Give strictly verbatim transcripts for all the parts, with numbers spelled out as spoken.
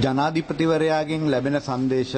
ජනාධිපතිවරයාගෙන් ලැබෙන සංදේශ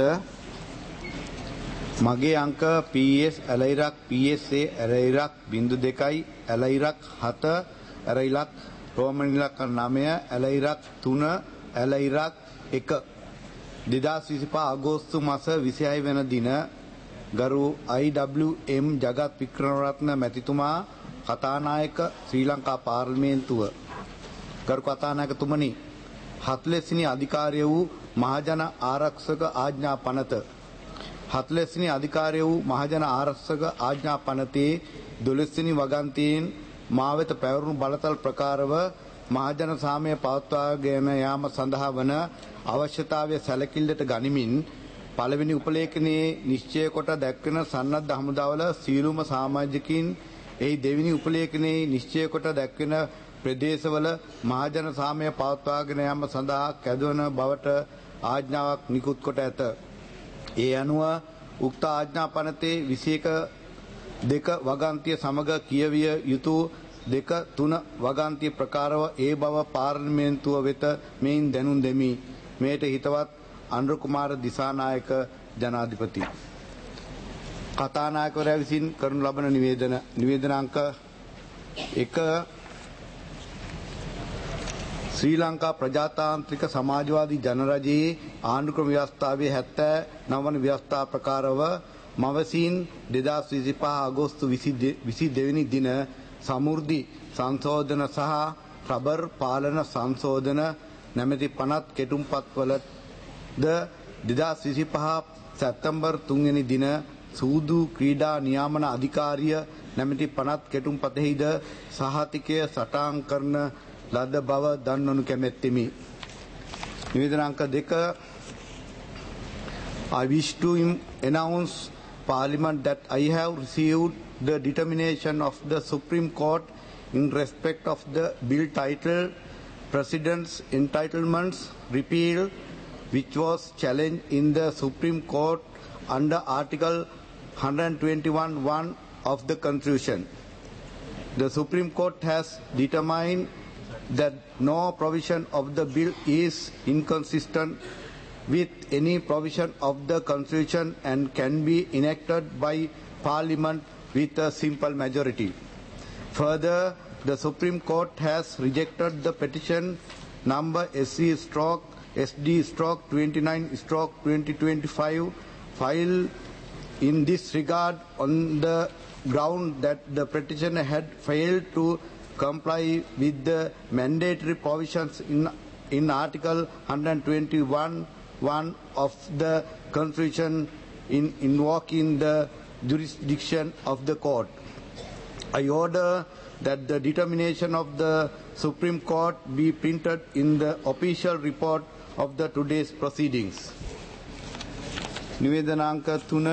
මගේ අංක P S ඇලයිරක් P S A ඇලයිරක් බිංදු දෙකයි ඇලයිරක් හත ඇලයිරක් රෝමන් ඉලක්කම් නවය ඇලයිරක් තුන ඇලයිරක් එක දෙදාස් විසිපහ අගෝස්තු මාස විසිහය වෙනි දින ගරු I W M Jagath Wickramaratne මැතිතුමා කතානායක ශ්‍රී ලංකා පාර්ලිමේන්තුව ගරු කතානායකතුමනි හතළිස් වෙනි අධිකාරිය වූ මහජන ආරක්ෂක ආඥා පනත හතළිස් වෙනි අධිකාරිය වූ මහජන ආරක්ෂක ආඥා පනතේ දොළොස් වෙනි වගන්තියෙන් මා වෙත පැවරුණු බලතල් ප්‍රකාරව මහජන සාමය පවත්වාගෙන යාම සඳහා වන අවශ්‍යතාවය සැලකිල්ලට ගනිමින් පළවෙනි උපලේඛනයේ නිශ්චය කොට දැක්වෙන සන්නද්ධ හමුදාවල සියලුම සමාජිකින් එහි දෙවෙනි උපලේඛනයේ නිශ්චය කොට දැක්වෙන ප්‍රදේශවල මහජන සාමය පවත්වාගෙන යාම සඳහා කැදවන බවට ආඥාවක් නිකුත් කොට ඇත. ඒ අනුව උක්ත ආඥා පනතේ විසි එක දෙක වගන්තිය සමග කියවිය යුතු දෙක තුන වගන්තිය ප්‍රකාරව ඒ බව පාර්ලිමේන්තුව වෙත මෙයින් දැනුම් දෙමි. මේට හිතවත් අනුර කුමාර දිසානායක ජනාධිපති කතානායකවරයා විසින් කරනු ලබන නිවේදන නිවේදනාංක එක ශ්‍රී ලංකා ප්‍රජාතාන්ත්‍රික සමාජවාදී ජනරජයේ ආණ්ඩුක්‍රම ව්‍යවස්ථාවේ හැත්තෑ නව වන ව්‍යවස්ථා ප්‍රකාරව මවසින් දෙදාස් විසිපහ අගෝස්තු විසි දෙවැනි දින සමෘද්ධි සංශෝධන සහ රබර් පාලන සංශෝධන නැමැති පනත් කෙටුම්පත්වලද දෙදාස් විසිපහ සැප්තැම්බර් තුන්වෙනි දින සූදු ක්‍රීඩා නියාමන අධිකාරිය නැමැති පනත් කෙටුම්පතෙහිද සහතිකය සටහන් කරන ලද බව දන්වනු කැමැත්තෙමි. නිවේදනාංක දෙක I wish to announce Parliament that I have received the determination of the Supreme Court in respect of the bill titled President's Entitlements Repeal, which was challenged in the Supreme Court under Article one twenty-one one of the Constitution. The Supreme Court has determined that no provision of the bill is inconsistent with any provision of the Constitution and can be enacted by Parliament with a simple majority. Further, the Supreme Court has rejected the petition number S C stroke S D stroke twenty-nine stroke twenty twenty-five filed in this regard on the ground that the petitioner had failed to comply with the mandatory provisions in, in Article one twenty-one one of the Constitution in invoking the jurisdiction of the court. I order that the determination of the Supreme Court be printed in the official report of the today's proceedings. නිවේදනාංක තුන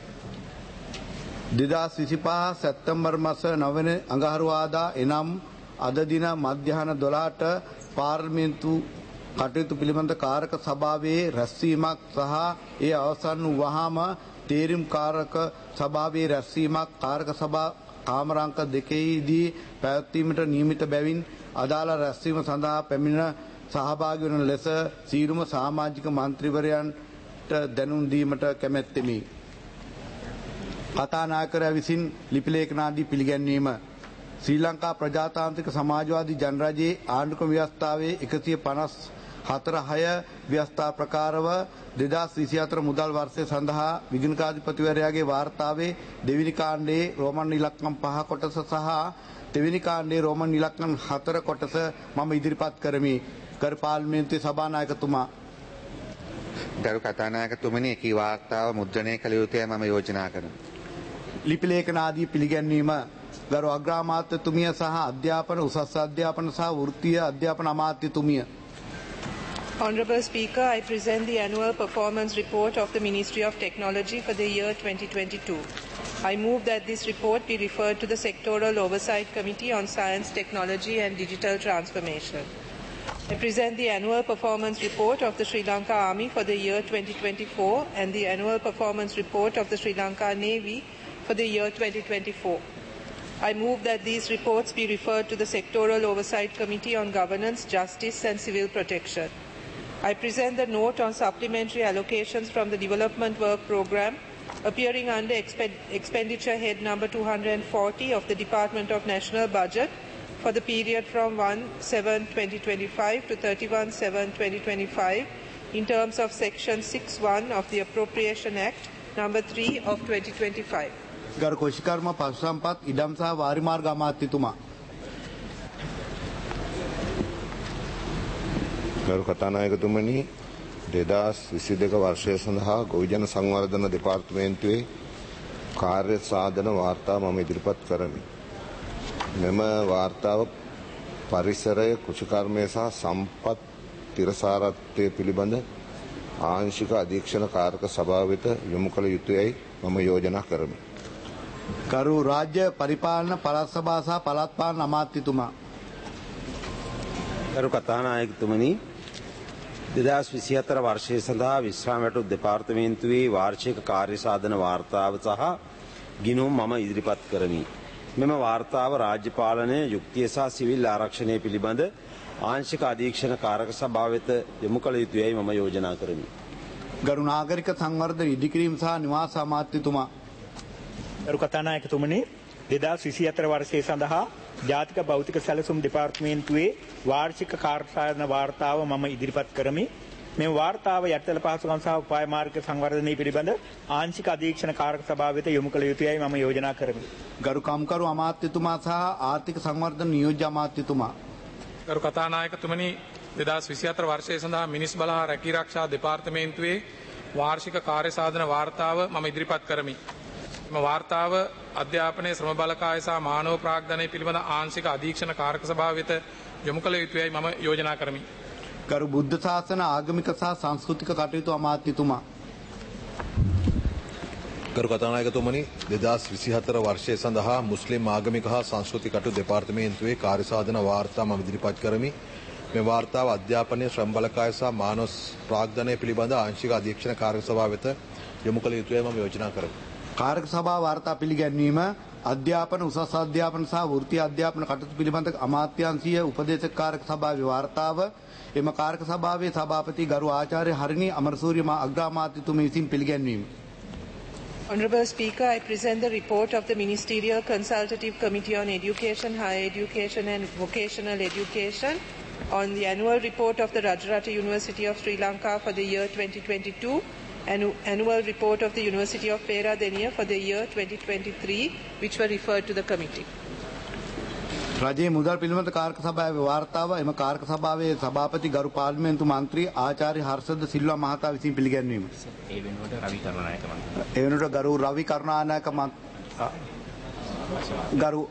දෙදාස් විසිපහ සැප්තැම්බර් මාස නව වෙනි අඟහරුවාදා එනම් අද දින මධ්‍යහන දොළහට පාර්ලිමේන්තු කටයුතු පිළිබඳ කාරක සභාවේ රැස්වීමක් සහ ඒ අවසන් වූවහම තේරීම් කාරක සභාවේ රැස්වීමක් කාරක සභා කාමරාංක දෙකෙහිදී පැවැත්වීමට නියමිත බැවින් අදාළ රැස්වීම සඳහා පැමිණ සහභාගී වන ලෙස සීරුම සමාජික මන්ත්‍රීවරයන්ට දැනුම් දීමට කැමැත්තෙමි. කතානායකවරයා විසින් ලිපි ලේඛනාදී පිළිගැන්වීම ශ්‍රී ලංකා ප්‍රජාතාන්ත්‍රික සමාජවාදී ජනරජයේ ආණ්ඩුක්‍රම ව්‍යවස්ථාවේ එකසිය පනස් හතර හය ව්‍යවස්ථා ප්‍රකාරව දෙදාස් විසිහතර මුදල් වර්ෂය සඳහා විගණකාධිපතිවරයාගේ වාර්තාවේ දෙවෙනි කාණ්ඩයේ රෝමන් ඉලක්කම් පහ කොටස සහ දෙවෙනි කාණ්ඩයේ රෝමන් ඉලක්කම් හතර කොටස මම ඉදිරිපත් කරමි. ගරු පාර්ලිමේන්තුවේ සභානායකතුමා ගරු කතානායකතුමනි එකී වාර්තාව මුද්‍රණය කළ යුතුයි මම යෝජනා කරනවා. ලිපි ලේඛන ආදී පිළිගැන්වීම ගරු අග්‍රාමාත්‍යතුමිය සහ අධ්‍යාපන උසස් අධ්‍යාපන සහ වෘත්තීය අධ්‍යාපන අමාත්‍යතුමිය. Honorable Speaker, I present the annual performance report of the Ministry of Technology for the year twenty twenty-two. I move that this report be referred to the Sectoral Oversight Committee on Science, Technology and Digital Transformation. I present the annual performance report of the Sri Lanka Army for the year twenty twenty-four and the annual performance report of the Sri Lanka Navy for the year twenty twenty-four. I move that these reports be referred to the Sectoral Oversight Committee on Governance, Justice and Civil Protection. I present the note on supplementary allocations from the Development Work Programme appearing under expend expenditure head number two hundred forty of the Department of National Budget for the period from one seven twenty twenty-five to thirty-one seven twenty twenty-five in terms of section six one of the Appropriation Act number three of twenty twenty-five. ගරු කුෂිකර්ම පශුසම්පත් ඉඩම් සහ වාරිමාර්ග අමාත්‍යතුමා. ගරු කතානායකතුමනි, දෙදහස් විසිදෙක වර්ෂය සඳහා ගොවිජන සංවර්ධන දෙපාර්තමේන්තුවේ කාර්ය සාධන වාර්තාව මම ඉදිරිපත් කරමි. මෙම වාර්තාව පරිසරය, කෘෂිකර්මය සහ සම්පත් තිරසාරත්වය පිළිබඳ ආංශික අධීක්ෂණ කාරක සභාව වෙත යොමු කළ යුතුයයි මම යෝජනා කරමි. ගරු රාජ්‍ය පරිපාලන පළාත් සභා සහ පළාත් පාලන අමාත්‍යතුමා. ගරු කතානායකතුමනි, දෙදහස් විසිහතර වර්ෂය සඳහා විශ්‍රාම වැටුප් දෙපාර්තමේන්තුවේ වාර්ෂික කාර්ය සාධන වාර්තාව සහ ගිණුම් මම ඉදිරිපත් කරමි. මෙම වාර්තාව රාජ්‍ය පාලනය, යුක්තිය සහ සිවිල් ආරක්ෂණය පිළිබඳ ආංශික අධීක්ෂණ කාරක සභාව වෙත යොමු කළ යුතුයයි මම යෝජනා කරමි. ගරු නාගරික සංවර්ධන ඉදිකිරීම සහ නිවාස අමාත්‍යතුමා. ගරු කතානායකතුමනි, දෙදහස් විසිහතර වර්ෂය සඳහා ජාතික භෞතික සැලසුම් දෙපාර්තමේන්තුවේ වාර්ෂික කාර්යසාධන වාර්තාව මම ඉදිරිපත් කරමි. මේ වාර්තාව යටිතල පහසුකම් සහ උපාය මාර්ග සංවර්ධනය පිළිබඳ ආංශික අධීක්ෂණ කාරක සභාව වෙත යොමු කළ යුතුයයි මම යෝජනා කරමි. ගරු කම්කරු අමාත්‍යතුමා සහ ආර්ථික සංවර්ධන නියෝජ්‍ය අමාත්‍යතුමා. ගරු කතානායකතුමනි, දෙදහස් විසිහතර වර්ෂය සඳහා මිනිස් බල හා රැකී ආරක්ෂා දෙපාර්තමේන්තුවේ වාර්ෂික කාර්යසාධන වාර්තාව මම ඉදිරිපත් කරමි. මෙම වාර්තාව අධ්‍යාපනයේ ශ්‍රම බලකාය සහ මානව ප්‍රාග්ධනය පිළිබඳ ආංශික අධීක්ෂණ කාරක සභාව වෙත යොමු කළ යුතුයයි මම යෝජනා කරමි. ගරු බුද්ධ ශාසන ආගමික සහ සංස්කෘතික කටයුතු අමාත්‍යතුමා. ගරු කතානායකතුමනි, දෙදහස් විසිහතර වර්ෂය සඳහා මුස්ලිම් ආගමික හා සංස්කෘතික කටයුතු දෙපාර්තමේන්තුවේ කාර්යසාධන වාර්තා මම ඉදිරිපත් කරමි. මේ වාර්තාව අධ්‍යාපනයේ ශ්‍රම බලකාය සහ මානව ප්‍රාග්ධනය පිළිබඳ ආංශික අධීක්ෂණ කාරක සභාව වෙත යොමු කළ යුතුයයි මම යෝජනා කරමි. කාරක සභාව වාර්තා පිළිගැන්වීම අධ්‍යාපන, උසස් අධ්‍යාපන සහ වෘත්තීය අධ්‍යාපන කටයුතු පිළිබඳ අමාත්‍යාංශීය උපදේශක කාරක සභාවේ වාර්තාව එම කාරක සභාවේ සභාපති ගරු ආචාර්ය හරිනි අමරසූරිය අග්‍රාමාත්‍යතුමා විසින් පිළිගැන්වීම. Honourable Speaker, I present the report of the Ministerial Consultative Committee on Education, Higher Education and Vocational Education on the annual report of the Rajarata University of Sri Lanka for the year twenty twenty-two and annual report of the University of Peradeniya for the year twenty twenty-three, which were referred to the committee. රජයේ මුදල් පිළිබඳ කාරක සභාවේ වාර්තාව එම කාරක සභාවේ සභාපති ගරු පාර්ලිමේන්තු මන්ත්‍රී ආචාර්ය හර්ෂද සිල්වා මහතා විසින් පිළිගැන්වීම. ඒ වෙනුවට රවි කරුණානායක මන්ත්‍රී. ඒ වෙනුවට ගරු රවි කරුණානායක ගරු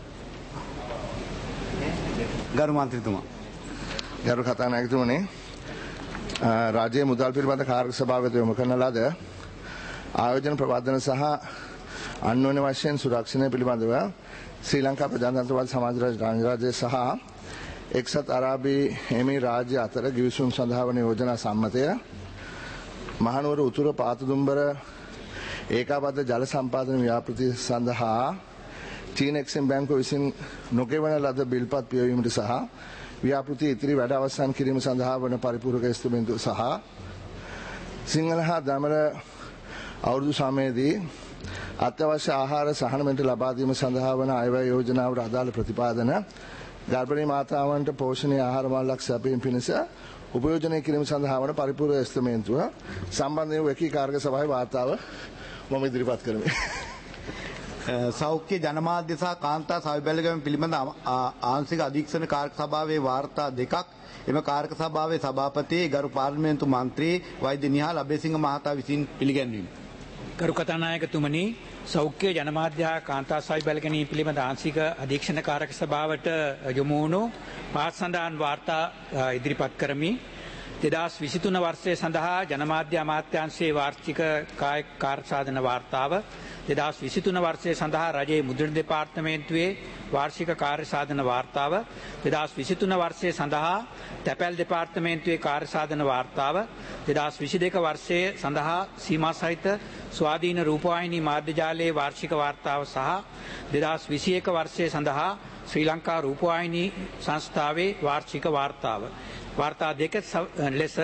ගරු මන්ත්‍රීතුමා. ගරු කතානායකතුමනි, රාජ්‍ය මුදල් පිළිබඳ කාර්ය සභාව වෙත යොමු කරන ලද ආයෝජන ප්‍රවර්ධන සහ අන්‍යෝන්‍ය වශයෙන් සුරක්ෂණය පිළිබඳව ශ්‍රී ලංකා ප්‍රජාතන්ත්‍රවාදී සමාජ රාජ්‍ය සහ එක්සත් අරාබි එමි රාජ්‍ය අතර ගිවිසුම් සඳහා වන යෝජනා සම්මතය, මහනුවර උතුර පාතදුම්බර ඒකාබද්ධ ජල සම්පාදන ව්‍යාපෘති සඳහා චීන එක්සිම් බැංකුව විසින් නොගෙවන ලද බිල්පත් පියවීමට සහ ව්‍යාපෘති ඉතිරි වැඩ අවසන් කිරීම සඳහා වන පරිපූර්ණක ස්ථබින්දුව සහ සිංහල හා දමර අවුරුදු සමයේදී අත්‍යවශ්‍ය ආහාර සහනමෙන්ට ලබා දීම සඳහා වන අයවැය යෝජනාවට අදාළ ප්‍රතිපාදන, ගර්භණී මාතාවන්ට පෝෂණීය ආහාර මල්ලක් සැපයීම පිණිස උපයෝජනය කිරීම සඳහා වන පරිපූර්ණ ස්ථමේන්තුව සම්බන්ධ වූ එකී කාර්ය සභාවේ වාර්තාව මම ඉදිරිපත් කරමි. සෞඛ්‍ය ජනමාධ්‍ය සහ කාන්තා සවිබැලගම පිළිබඳ ආංශික අධීක්ෂණ කාර්ක සභාවේ වාර්තා දෙකක් එම කාර්ක සභාවේ සභාපති ගරු පාර්ලිමේන්තු මන්ත්‍රී වෛද්‍ය නිහාල් අබේසිංහ මහතා විසින් පිළිගැන්වීම. ගරු කතානායකතුමනි, සෞඛ්‍ය ජනමාධ්‍ය හා කාන්තා සවිබැලගැනීම පිළිබඳ ආංශික අධීක්ෂණ කාරක සභාවට යොමු වුණු පහත් සඳහන් වාර්තා ඉදිරිපත් කරමි. දෙදහස් විසිතුන වර්ෂය සඳහා ජනමාධ්‍ය අමාත්‍යාංශයේ වාර්ෂික කාර්යසාධන වාර්තාව, දෙදහස් විසිතුන වර්ෂය සඳහා රජයේ මුද්‍රණ දෙපාර්තමේන්තුවේ වාර්ෂික කාර්යසාධන වාර්තාව, දෙදහස් විසිතුන වර්ෂය සඳහා තැපැල් දෙපාර්තමේන්තුවේ කාර්යසාධන වාර්තාව, දෙදහස් විසිදෙක වර්ෂය සඳහා සීමා සහිත ස්වාධීන රූපවාහිනී මාධ්‍ය ජාලයේ වාර්ෂික වාර්තාව සහ දෙදහස් විසිඑක වර්ෂය සඳහා ශ්‍රී ලංකා රූපවාහිනී සංස්ථාවේ වාර්ෂික වාර්තාව. වාර්තා දෙක ලෙස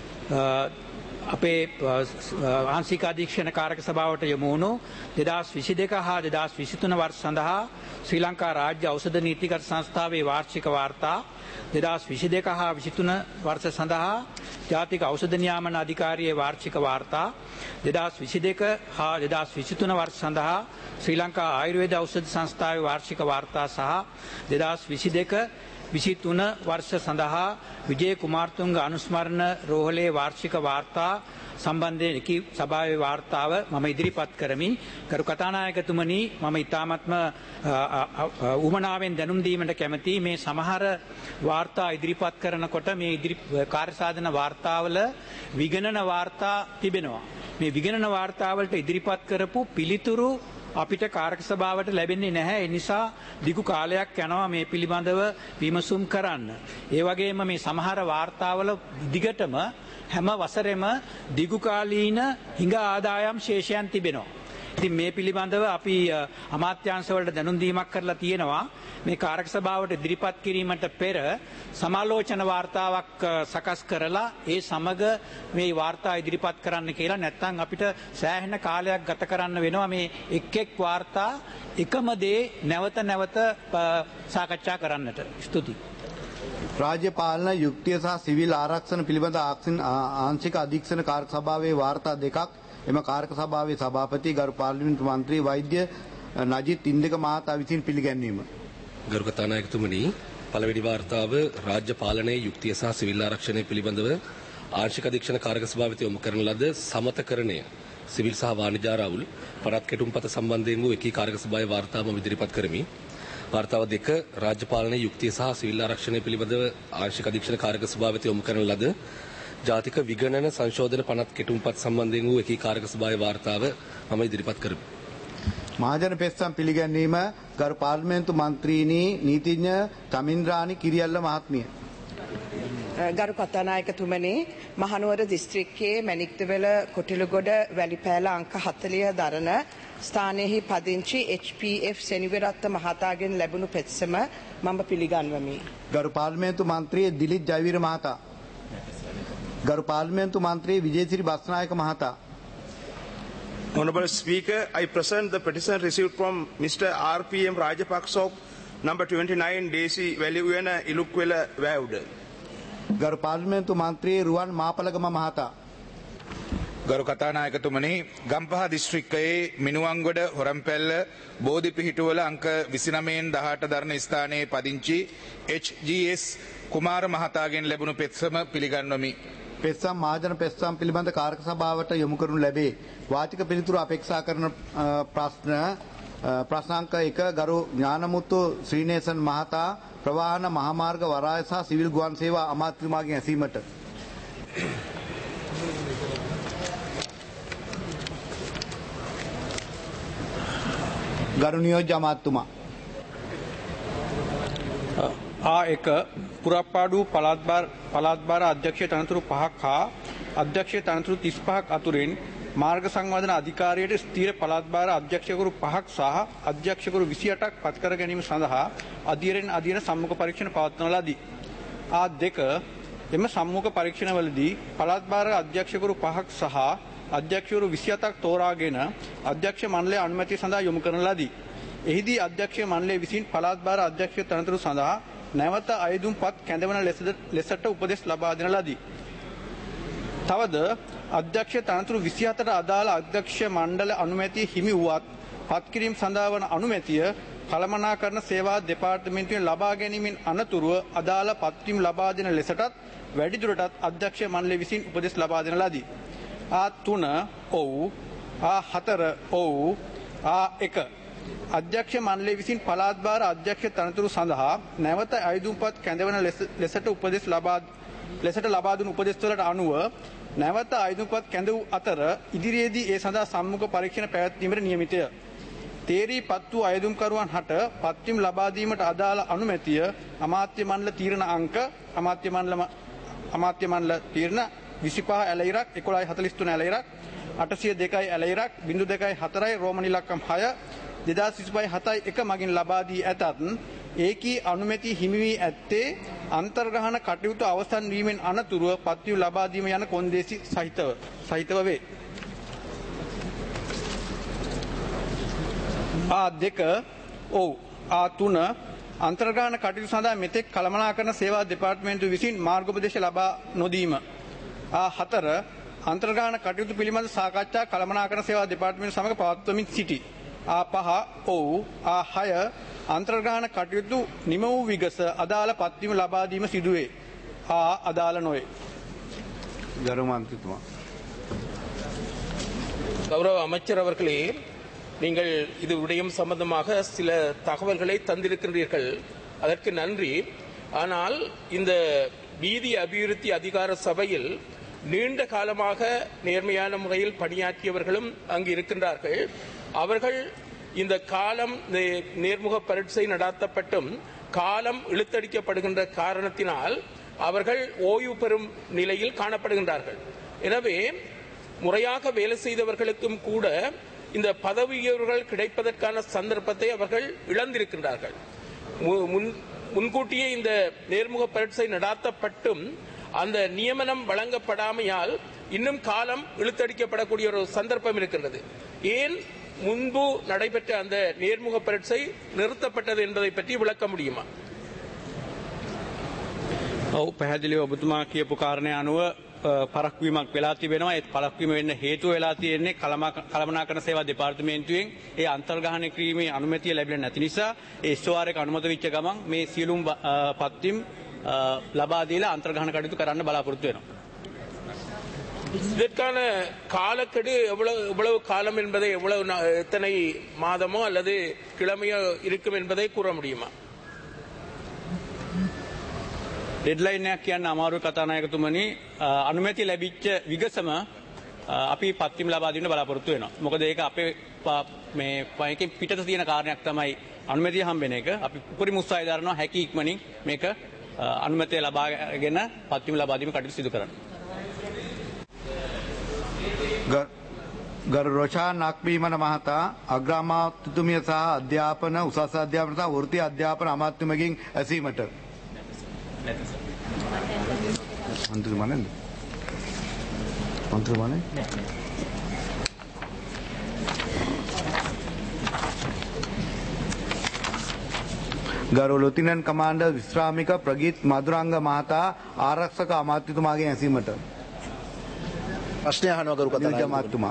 අපේ ආංශික අධීක්ෂණ කාරක සභාවට යොමු වුණු දෙදහස් විසිදෙක හා දෙදහස් විසිතුන වර්ෂ සඳහා ශ්‍රී ලංකා රාජ්‍ය ඖෂධ නීතිගත සංස්ථාවේ වාර්ෂික වාර්තා දෙදහස් විසිදෙක හා විසිතුන වර්ෂ සඳහා ජාතික ඖෂධ නියාමන අධිකාරියේ වාර්ෂික වාර්තා දෙදහස් විසිදෙක හා දෙදහස් විසිතුන වර්ෂ සඳහා ශ්‍රී ලංකා ආයුර්වේද ඖෂධ සංස්ථාවේ වාර්ෂික වාර්තා සහ දෙදහස් විසිදෙක විසිතුන වර්ෂ සඳහා විජය කුමාරතුංග අනුස්මරණ රෝහලේ වාර්ෂික වාර්තා සම්බන්ධයෙන් එකී සභාවේ වාර්තාව මම ඉදිරිපත් කරමි. ගරු කතානායකතුමනි, මම ඉතාමත්ම උමනාවෙන් දැනුම් දීමට කැමැති. මේ සමහර වාර්තා ඉදිරිපත් කරනකොට මේ ඉදිරි කාර්යසාධන වාර්තාවල විගණන වාර්තා තිබෙනවා. මේ විගණන වාර්තාවලට ඉදිරිපත් කරපු පිළිතුරු අපිට කාරක සභාවට ලැබෙන්නේ නැහැ. ඒ නිසා දිගු කාලයක් යනවා මේ පිළිබඳව විමසුම් කරන්න. ඒ වගේම මේ සමහර වාර්තාවල දිගටම හැම වසරෙම දිගු කාලීන හිඟ ආදායම් ශේෂයන් තිබෙනවා. ඉතින් මේ පිළිබඳව අපි අමාත්‍යාංශ වලට දැනුම් දීමක් කරලා තියෙනවා. මේ කාරක සභාවට ඉදිරිපත් කිරීමට පෙර සමාලෝචන වාර්තාවක් සකස් කරලා ඒ සමග මේ වාර්තා ඉදිරිපත් කරන්න කියලා. නැත්නම් අපිට සෑහෙන කාලයක් ගත කරන්න වෙනවා මේ එක් එක් වාර්තා එකම දේ නැවත නැවත සාකච්ඡා කරන්නට. ස්තුතියි. රාජ්‍ය පාලන යුක්තිය සහ සිවිල් ආරක්ෂණ පිළිබඳ ආංශික අධීක්ෂණ කාරක සභාවේ වාර්තා දෙකක් එම කාරක සභාවේ සභාපති ගරු පාර්ලිමේන්තු මන්ත්‍රී වෛද්‍ය නජිත් ඉන්දික මහතා විසින් පිළිගැන්වීම. ගරු කතානායකතුමනි, පළවෙනි වාර්තාව රාජ්‍ය පාලනයේ යුක්තිය සහ සිවිල් ආරක්ෂණය පිළිබඳව ආංශික අධීක්ෂණ කාරක සභාවට යොමු කරන ලද සමතකරණය සිවිල් සහ වාණිජ ආරවුල් පරත් කෙටුම්පත සම්බන්ධයෙන් වූ එකී කාරක සභාවේ වාර්තාව මම ඉදිරිපත් කරමි. වාර්තාව දෙක රාජ්‍ය පාලනයේ යුක්තිය සහ සිවිල් ආරක්ෂණය පිළිබඳව ආංශික අධීක්ෂණ කාරක සභාවට යොමු කරන ලද ජාතික විගණන සංශෝධන පනත් කෙටුම්පත් සම්බන්ධයෙන් වූ එකී කාරක සභාවේ වාර්තාව මම ඉදිරිපත් කරමි. මහජන පෙත්සම් පිළිගැන්වීම ගරු පාර්ලිමේන්තු මන්ත්‍රීනි නීතිඥ තමින්ද්‍රානි කිරියල්ල මහත්මිය. ගරු කතානායකතුමනි, මහනුවර දිස්ත්‍රික්කයේ මැණික්දෙවල කොටිලගොඩ වැලිපෑල අංක හතළිහ දරන ස්ථානයෙහි පදිංචි එච් පී එෆ් සෙනිවිරත්ත මහතාගෙන් ලැබුණු පෙත්සම මම පිළිගන්වමි. ගරු පාර්ලිමේන්තු මන්ත්‍රී දිලිත් ජයවීර මහතා. ගරු පාර්ලිමේන්තු මන්ත්‍රී විජේසිරි බස්නායක මහතා. Honorable Speaker, I present the petition received from Mister R P M Rajapaksa, number twenty-nine, Desi Valuena Ilukwela Vavda. ගරු පාර්ලිමේන්තු මන්ත්‍රී රුවන් මාපලගම මහතා. ගරු කතානායකතුමනි, ගම්පහ දිස්ත්‍රික්කයේ මිනුවන්ගොඩ හොරම්පැල්ල බෝධි පිහිටුවල අංක විසිනමයෙන් දහඅට දරන ස්ථානයේ පදිංචි එච් ජී එස් කුමාර මහතාගෙන් ලැබුණු පෙත්සම පිළිගන්වමි. පෙත්සම් මහජන පෙත්සම් පිළිබඳ කාරක සභාවට යොමු කරනු ලැබේ. වාචික පිළිතුරු අපේක්ෂා කරන ප්‍රශ්න ප්‍රශ්නාංක එක ගරු ඥානමුත්තු ශ්‍රීනේසන් මහතා ප්‍රවාහන මහමාර්ග වරාය සහ සිවිල් ගුවන් සේවා අමාත්‍යතුමාගෙන් ඇසීමට. ගරු නියෝජ්‍ය අමාත්‍යතුමා. ආ එක පුරප්පාඩු පළාත්බාර පළාත්බාර අධ්‍යක්ෂ තනතුරු පහක් හා අධ්‍යක්ෂ තනතුරු තිස් පහක් අතුරින් මාර්ග සංවර්ධන අධිකාරියට ස්ථීර පළාත්බාර අධ්‍යක්ෂකවරු පහක් සහ අධ්‍යක්ෂකවරු විසි අටක් පත් කර ගැනීම සඳහා අධීරෙන් අධීන සම්මුඛ පරීක්ෂණ පවත්වන ලදී. ආ දෙක එම සම්මුඛ පරීක්ෂණවලදී පළාත්බාර අධ්‍යක්ෂකවරු පහක් සහ අධ්‍යක්ෂකවරු විසි අටක් තෝරාගෙන අධ්‍යක්ෂ මණ්ඩලයේ අනුමැතිය සඳහා යොමු කරන ලදී. එහිදී අධ්‍යක්ෂ මණ්ඩලය විසින් පළාත්බාර අධ්‍යක්ෂ තනතුරු සඳහා නැවත අයදුම්පත් කැඳවන ලෙසට උපදෙස් ලබා දෙන ලදී. තවද අධ්‍යක්ෂ තනතුරු විසි හතට අදාළ අධ්‍යක්ෂ මණ්ඩල අනුමැතිය හිමි වුවත් පත්කිරීම සඳහා වන අනුමැතිය කළමනාකරණ සේවා දෙපාර්තමේන්තුවෙන් ලබා ගැනීමෙන් අනතුරුව අදාළ පත්වීම් ලබා දෙන ලෙසටත් වැඩිදුරටත් අධ්‍යක්ෂ මණ්ඩලය විසින් උපදෙස් ලබා දෙන ලදී. ආ තුන ඔව්, ආ හතර ඔව්, ආ එක අධ්‍යක්ෂ මණ්ඩලය විසින් පළාත්බාර අධ්‍යක්ෂ තනතුරු සඳහා නැවත අයදුම්පත් කැඳවන ලෙසට උපදෙස් ලබා ලෙසට ලබා දුන් උපදෙස් වලට අනුව නැවත අයදුම්පත් කැඳ වූ අතර ඉදිරියේදී ඒ සඳහා සම්මුඛ පරීක්ෂණ පැවැත්වීමට නියමිතය. තේරී පත් වූ අයදුම්කරුවන් හට පත්වීම් ලබා දීමට අදාළ අනුමැතිය අමාත්‍ය මණ්ඩල තීරණ අංක අමාත්‍ය මණ්ඩල අමාත්‍ය මණ්ඩල තීරණ විසිපහ ඇල ඉරක් එකොළහයි හතළිස් තුන ඇල ඉරක් අටසිය දෙකයි ඇල ඉරක් බිංදු දෙකයි හතරයි රෝමන් ඉලක්කම් හය දෙදාස් විසිපහ හතයි එක මගින් ලබා දී ඇතත් ඒකී අනුමැති හිමි වී ඇත්තේ අන්තර්ග්‍රහණ කටයුතු අවසන් වීමෙන් අනතුරුව පත්වීම ලබා දීම යන කොන්දේසි සහිතව සහිතව වේ. ආ දෙක ඔව් ආ තුන අන්තර්ග්‍රහණ කටයුතු සඳහා මෙතෙක් කළමනාකරන සේවා දෙපාර්තමේන්තුව විසින් මාර්ගෝපදේශ ලබා නොදීම. ආ හතර අන්තර්ග්‍රහණ කටයුතු පිළිබඳ සාකච්ඡා කළමනාකරන සේවා දෙපාර්තමේන්තුව සමග පවත්වමින් සිටි. ආ පහ ඔව් ආ හය අන්තර්ග්‍රහණ කටයුතු නිම වූ විගස අදාළ පත්වීම ලබා දීම සිදුවේ. ආ අදාළ නොවේ. ගරු මන්ත්‍රීතුමා. கௌரவ அமைச்சர் அவர்களே, நீங்கள் இது விடயம் சம்பந்தமாக சில தகவல்களை தந்திருக்கின்றீர்கள், அதற்கு நன்றி. ஆனால் இந்த வீதி அபிவிருத்தி அதிகார சபையில் நீண்ட காலமாக நேர்மையான முறையில் பணியாற்றியவர்களும் அங்கு இருக்கின்றார்கள். அவர்கள் இந்த காலம் நேர்முக பரீட்சை நடாத்தப்பட்டும் காலம் இழுத்தடிக்கப்படுகின்ற காரணத்தினால் அவர்கள் ஓய்வு பெறும் நிலையில் காணப்படுகின்றார்கள். எனவே முறையாக வேலை செய்தவர்களுக்கும் கூட இந்த பதவி உயர்வுகள் கிடைப்பதற்கான சந்தர்ப்பத்தை அவர்கள் இழந்திருக்கின்றார்கள். முன்கூட்டியே இந்த நேர்முக பரீட்சை நடாத்தப்பட்டும் அந்த நியமனம் வழங்கப்படாமையால் இன்னும் காலம் இழுத்தடிக்கப்படக்கூடிய ஒரு சந்தர்ப்பம் இருக்கின்றது. ஏன் முன்பு நடைபெற்ற அந்த நேர்முக பரீட்சை நிறுத்தப்பட்டது என்பதை பற்றி விளக்க முடியுமா? ඔව් පැහැදිලිව ඔබතුමා කියපු කාරණේ අනුව පරක්වීමක් වෙලා තිබෙනවා. ඒ පරක්වීම වෙන්න හේතුව වෙලා තියෙන්නේ කළමනාකරන සේවා දෙපාර්තමේන්තුවෙන් ඒ අන්තර්ග්‍රහණය කිරීමේ අනුමැතිය ලැබෙන්නේ නැති නිසා ඒ එස් ඕ ආර් එක අනුමත වෙච්ච ගමන් මේ සියලුම පත්වීම් ලබා දීලා අන්තර්ග්‍රහණ කටයුතු කරන්න බලාපොරොත්තු වෙනවා. இதற்கான காலக்கெடு எவ்வளவு எவ்வளவு காலம் என்பதை எவ்வளவு எத்தனை மாதமோ அல்லது கிழமையோ இருக்கும் என்பதை கூற முடியுமா? ඩෙඩ්ලයින් එකක් කියන්න අමාරුයි කතානායකතුමනි. අනුමැතිය ලැබිච්ච විගසම අපි පත්වීම ලබා දෙන්න බලාපොරොත්තු වෙනවා. මොකද ඒක අපේ මේ පයකින් පිටත තියෙන කාරණයක් තමයි අනුමැතිය හම්බෙන එක. අපි උපරිම උත්සාහය දරනවා හැකි ඉක්මනින් මේක අනුමැතිය ලබාගෙන පත්වීම ලබා දීම කටයුතු සිදු කරන්න. ගරු රොෂාන් අක්බීමන මහතා අග්‍රාමාත්‍යතුමිය සහ අධ්‍යාපන උසස් අධ්‍යාපන සහ වෘත්තීය අධ්‍යාපන අමාත්‍යතුමගෙන් ඇසීමට. මන්ත්‍රීතුමා නේද? මන්ත්‍රීතුමා නේ? ගරු ලුතිනන්ට් කමාන්ඩර් විශ්‍රාමික ප්‍රගීත් මදුරංග මහතා ආරක්ෂක අමාත්‍යතුමාගෙන් ඇසීමට. ප්‍රශ්නය අහනවා ගරු කතානායකතුමා.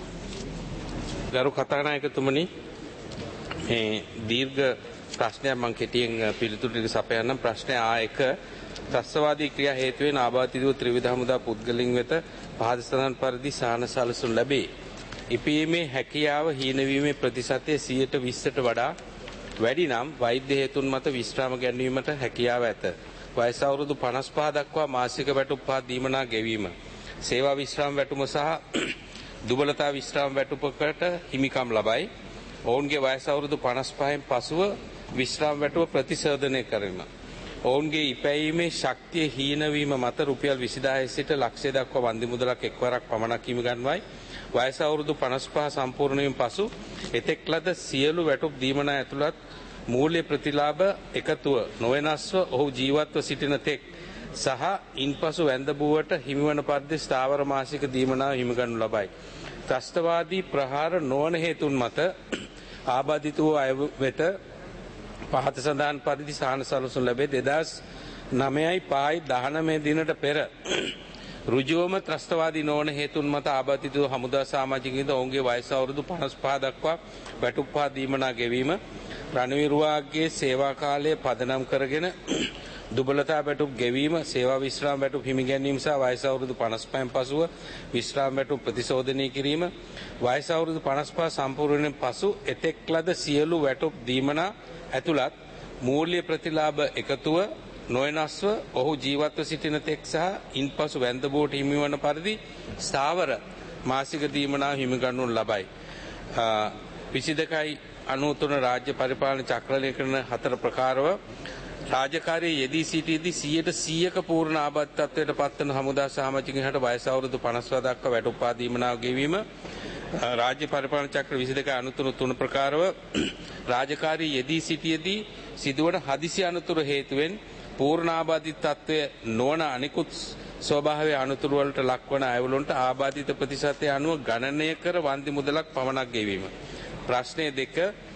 ගරු කතානායකතුමනි, මේ දීර්ඝ ප්‍රශ්නයක් මම කෙටියෙන් පිළිතුරු ටික සපයන්නම්. ප්‍රශ්නය ආ එක ත්‍රස්තවාදී ක්‍රියා හේතුවෙන් ආබාධිත වූ ත්‍රිවිධ හමුදා පුද්ගලයන් වෙත පහත සඳහන් පරිදි සහන සැලසුම් ලැබේ. ඉපීමේ හැකියාව හීනවීමේ ප්‍රතිශතය සියයට විස්සට වඩා වැඩි නම් වෛද්‍ය හේතුන් මත විශ්‍රාම ගැනීමට හැකියාව ඇත. වයස අවුරුදු පනස් පහ දක්වා මාසික වැටුප් පහ දීමනා ගෙවීම, සේවා විශ්‍රාම වැටුම සහ දුබලතා විශ්‍රාම වැටුපකට හිමිකම් ලබයි. ඔවුන්ගේ වයස අවුරුදු පනස් පහෙන් පසුව විශ්‍රාම වැටුප ප්‍රතිශෝධනය කිරීම, ඔවුන්ගේ ඉපැයීමේ ශක්තිය හීනවීම මත රුපියල් විසිදාහය සිට ලක්ෂය දක්වා වන්දි මුදලක් එක්වරක් පමණක් හිමි ගන්වයි. වයස අවුරුදු පනස් පහ සම්පූර්ණයෙන් පසු එතෙක් ලද සියලු වැටුප් දීමනා ඇතුළත් මූල්‍ය ප්‍රතිලාභ එකතුව නොවෙනස්ව ඔහු ජීවත්ව සිටින තෙක් සහ ඉන්පසු වැන්දබුවට හිමිවන පරිදි ස්ථාවර මාසික දීමනාව හිමිගනු ලබයි. ත්‍රස්තවාදී ප්‍රහාර නොවන හේතුන් මත ආබාධිත වූ අය වෙත පහත සඳහන් පරිදි සහන සැලසුම් ලැබේ. දෙදහස් නවයයි පහයි දහනවය දිනට පෙර ඍජුවම ත්‍රස්තවාදී නොවන හේතුන් මත ආබාධිත වූ හමුදා සමාජිකයින්ද ඔවුන්ගේ වයස අවුරුදු පනස් පහ දක්වා වැටුප් පහ දීමනා ගෙවීම, රණවිරුවාගේ සේවා කාලය පදනම් කරගෙන දුබලතා වැටුප් ගෙවීම, සේවා විශ්‍රාම වැටුප් හිමි ගැනීම සහ වයස අවුරුදු පනස් පහෙන් පසුව විශ්‍රාම වැටුප් ප්‍රතිශෝධනය කිරීම, වයස අවුරුදු පනස් පහ සම්පූර්ණයෙන් පසු එතෙක් ලද සියලු වැටුප් දීමනා ඇතුළත් මූල්‍ය ප්‍රතිලාභ එකතුව නොවෙනස්ව ඔහු ජීවත්ව සිටින තෙක් සහ ඉන්පසු වැන්දබුවට හිමිවන පරිදි ස්ථාවර මාසික දීමනාව හිමිගනු ලබයි. විසි දෙකයි අනූතුන රාජ්‍ය පරිපාලන චක්‍රණය කරන හතර ප්‍රකාරව රාජකාරයේ යෙදී සිටියේදී සියයට සීයක පූර්ණ ආබාධිතත්වයට පත්වන හමුදා සමාජිකයින්ට වයස අවුරුදු පනස් දක්වා වැටුප් පා දීමනාව ගෙවීම, රාජ්‍ය පරිපාලන චක්‍ර විසි දෙක අනුතුරු තුන ප්‍රකාරව රාජකාරී යෙදී සිටියේදී සිදුවන හදිසි අනුතුරු හේතුවෙන් පූර්ණාබාධිත තත්ත්වය නොවන අනිකුත් ස්වභාවයේ අනුතුරු වලට ලක්වන අයවලුන්ට ආබාධිත ප්‍රතිශතය අනුව ගණනය කර වන්දි මුදලක් පමණක් ගෙවීම. ප්‍රශ්නය දෙක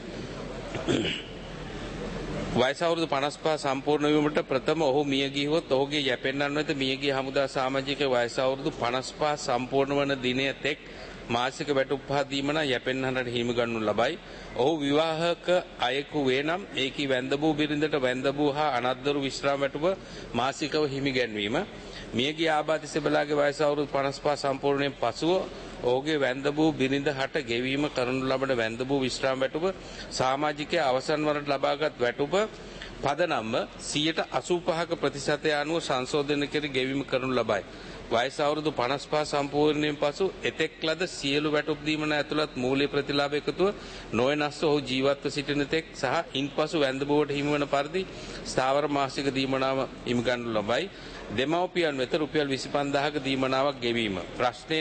වයස අවුරුදු පනස් පහ සම්පූර්ණ වීමට ප්‍රථම ඔහු මිය ගියහොත් ඔහුගේ යැපෙන්නන් වෙත මියගිය හමුදා සමාජික වයස අවුරුදු පනස් පහ සම්පූර්ණ වන දිනය තෙක් මාසික වැටුප්පහ දීමන යැපෙන්නන්ට හිමි ගන්නු ලබයි. ඔහු විවාහක අයෙකු වේ නම් ඒකී වැන්දබූ බිරිඳට වැන්දබූ හා අනද්දරු විශ්‍රාම වැටුප මාසිකව හිමි ගැන්වීම. මියගිය ආබාධ සෙබලාගේ වයස අවුරුදු පනස් පහ සම්පූර්ණයෙන් පසුව ඔහුගේ වැන්දබූ බිරිඳ හට ගෙවීම කරනු ලබන වැන්දබූ විශ්‍රාම වැටුප සමාජිකයා අවසන් වරට ලබාගත් වැටුප පදනම්ම සියයට අසූ පහක ප්‍රතිශතය අනුව සංශෝධනය කර ගෙවීම කරනු ලබයි. වයස අවුරුදු පනස් පහ සම්පූර්ණයෙන් පසු එතෙක් ලද සියලු වැටුප් දීමන ඇතුළත් මූල්‍ය ප්‍රතිලාභ එකතුව නොවෙනස්ව ඔහු ජීවත්ව සිටින තෙක් සහ ඉන්පසු වැන්දබුවට හිමිවන පරිදි ස්ථාවර මාසික දීමනාව හිමි ගන්නු ලබයි. දෙමව්පියන් වෙත රුපියල් විසි පන්දාහක දීමනාවක් ගෙවීම. ප්‍රශ්නය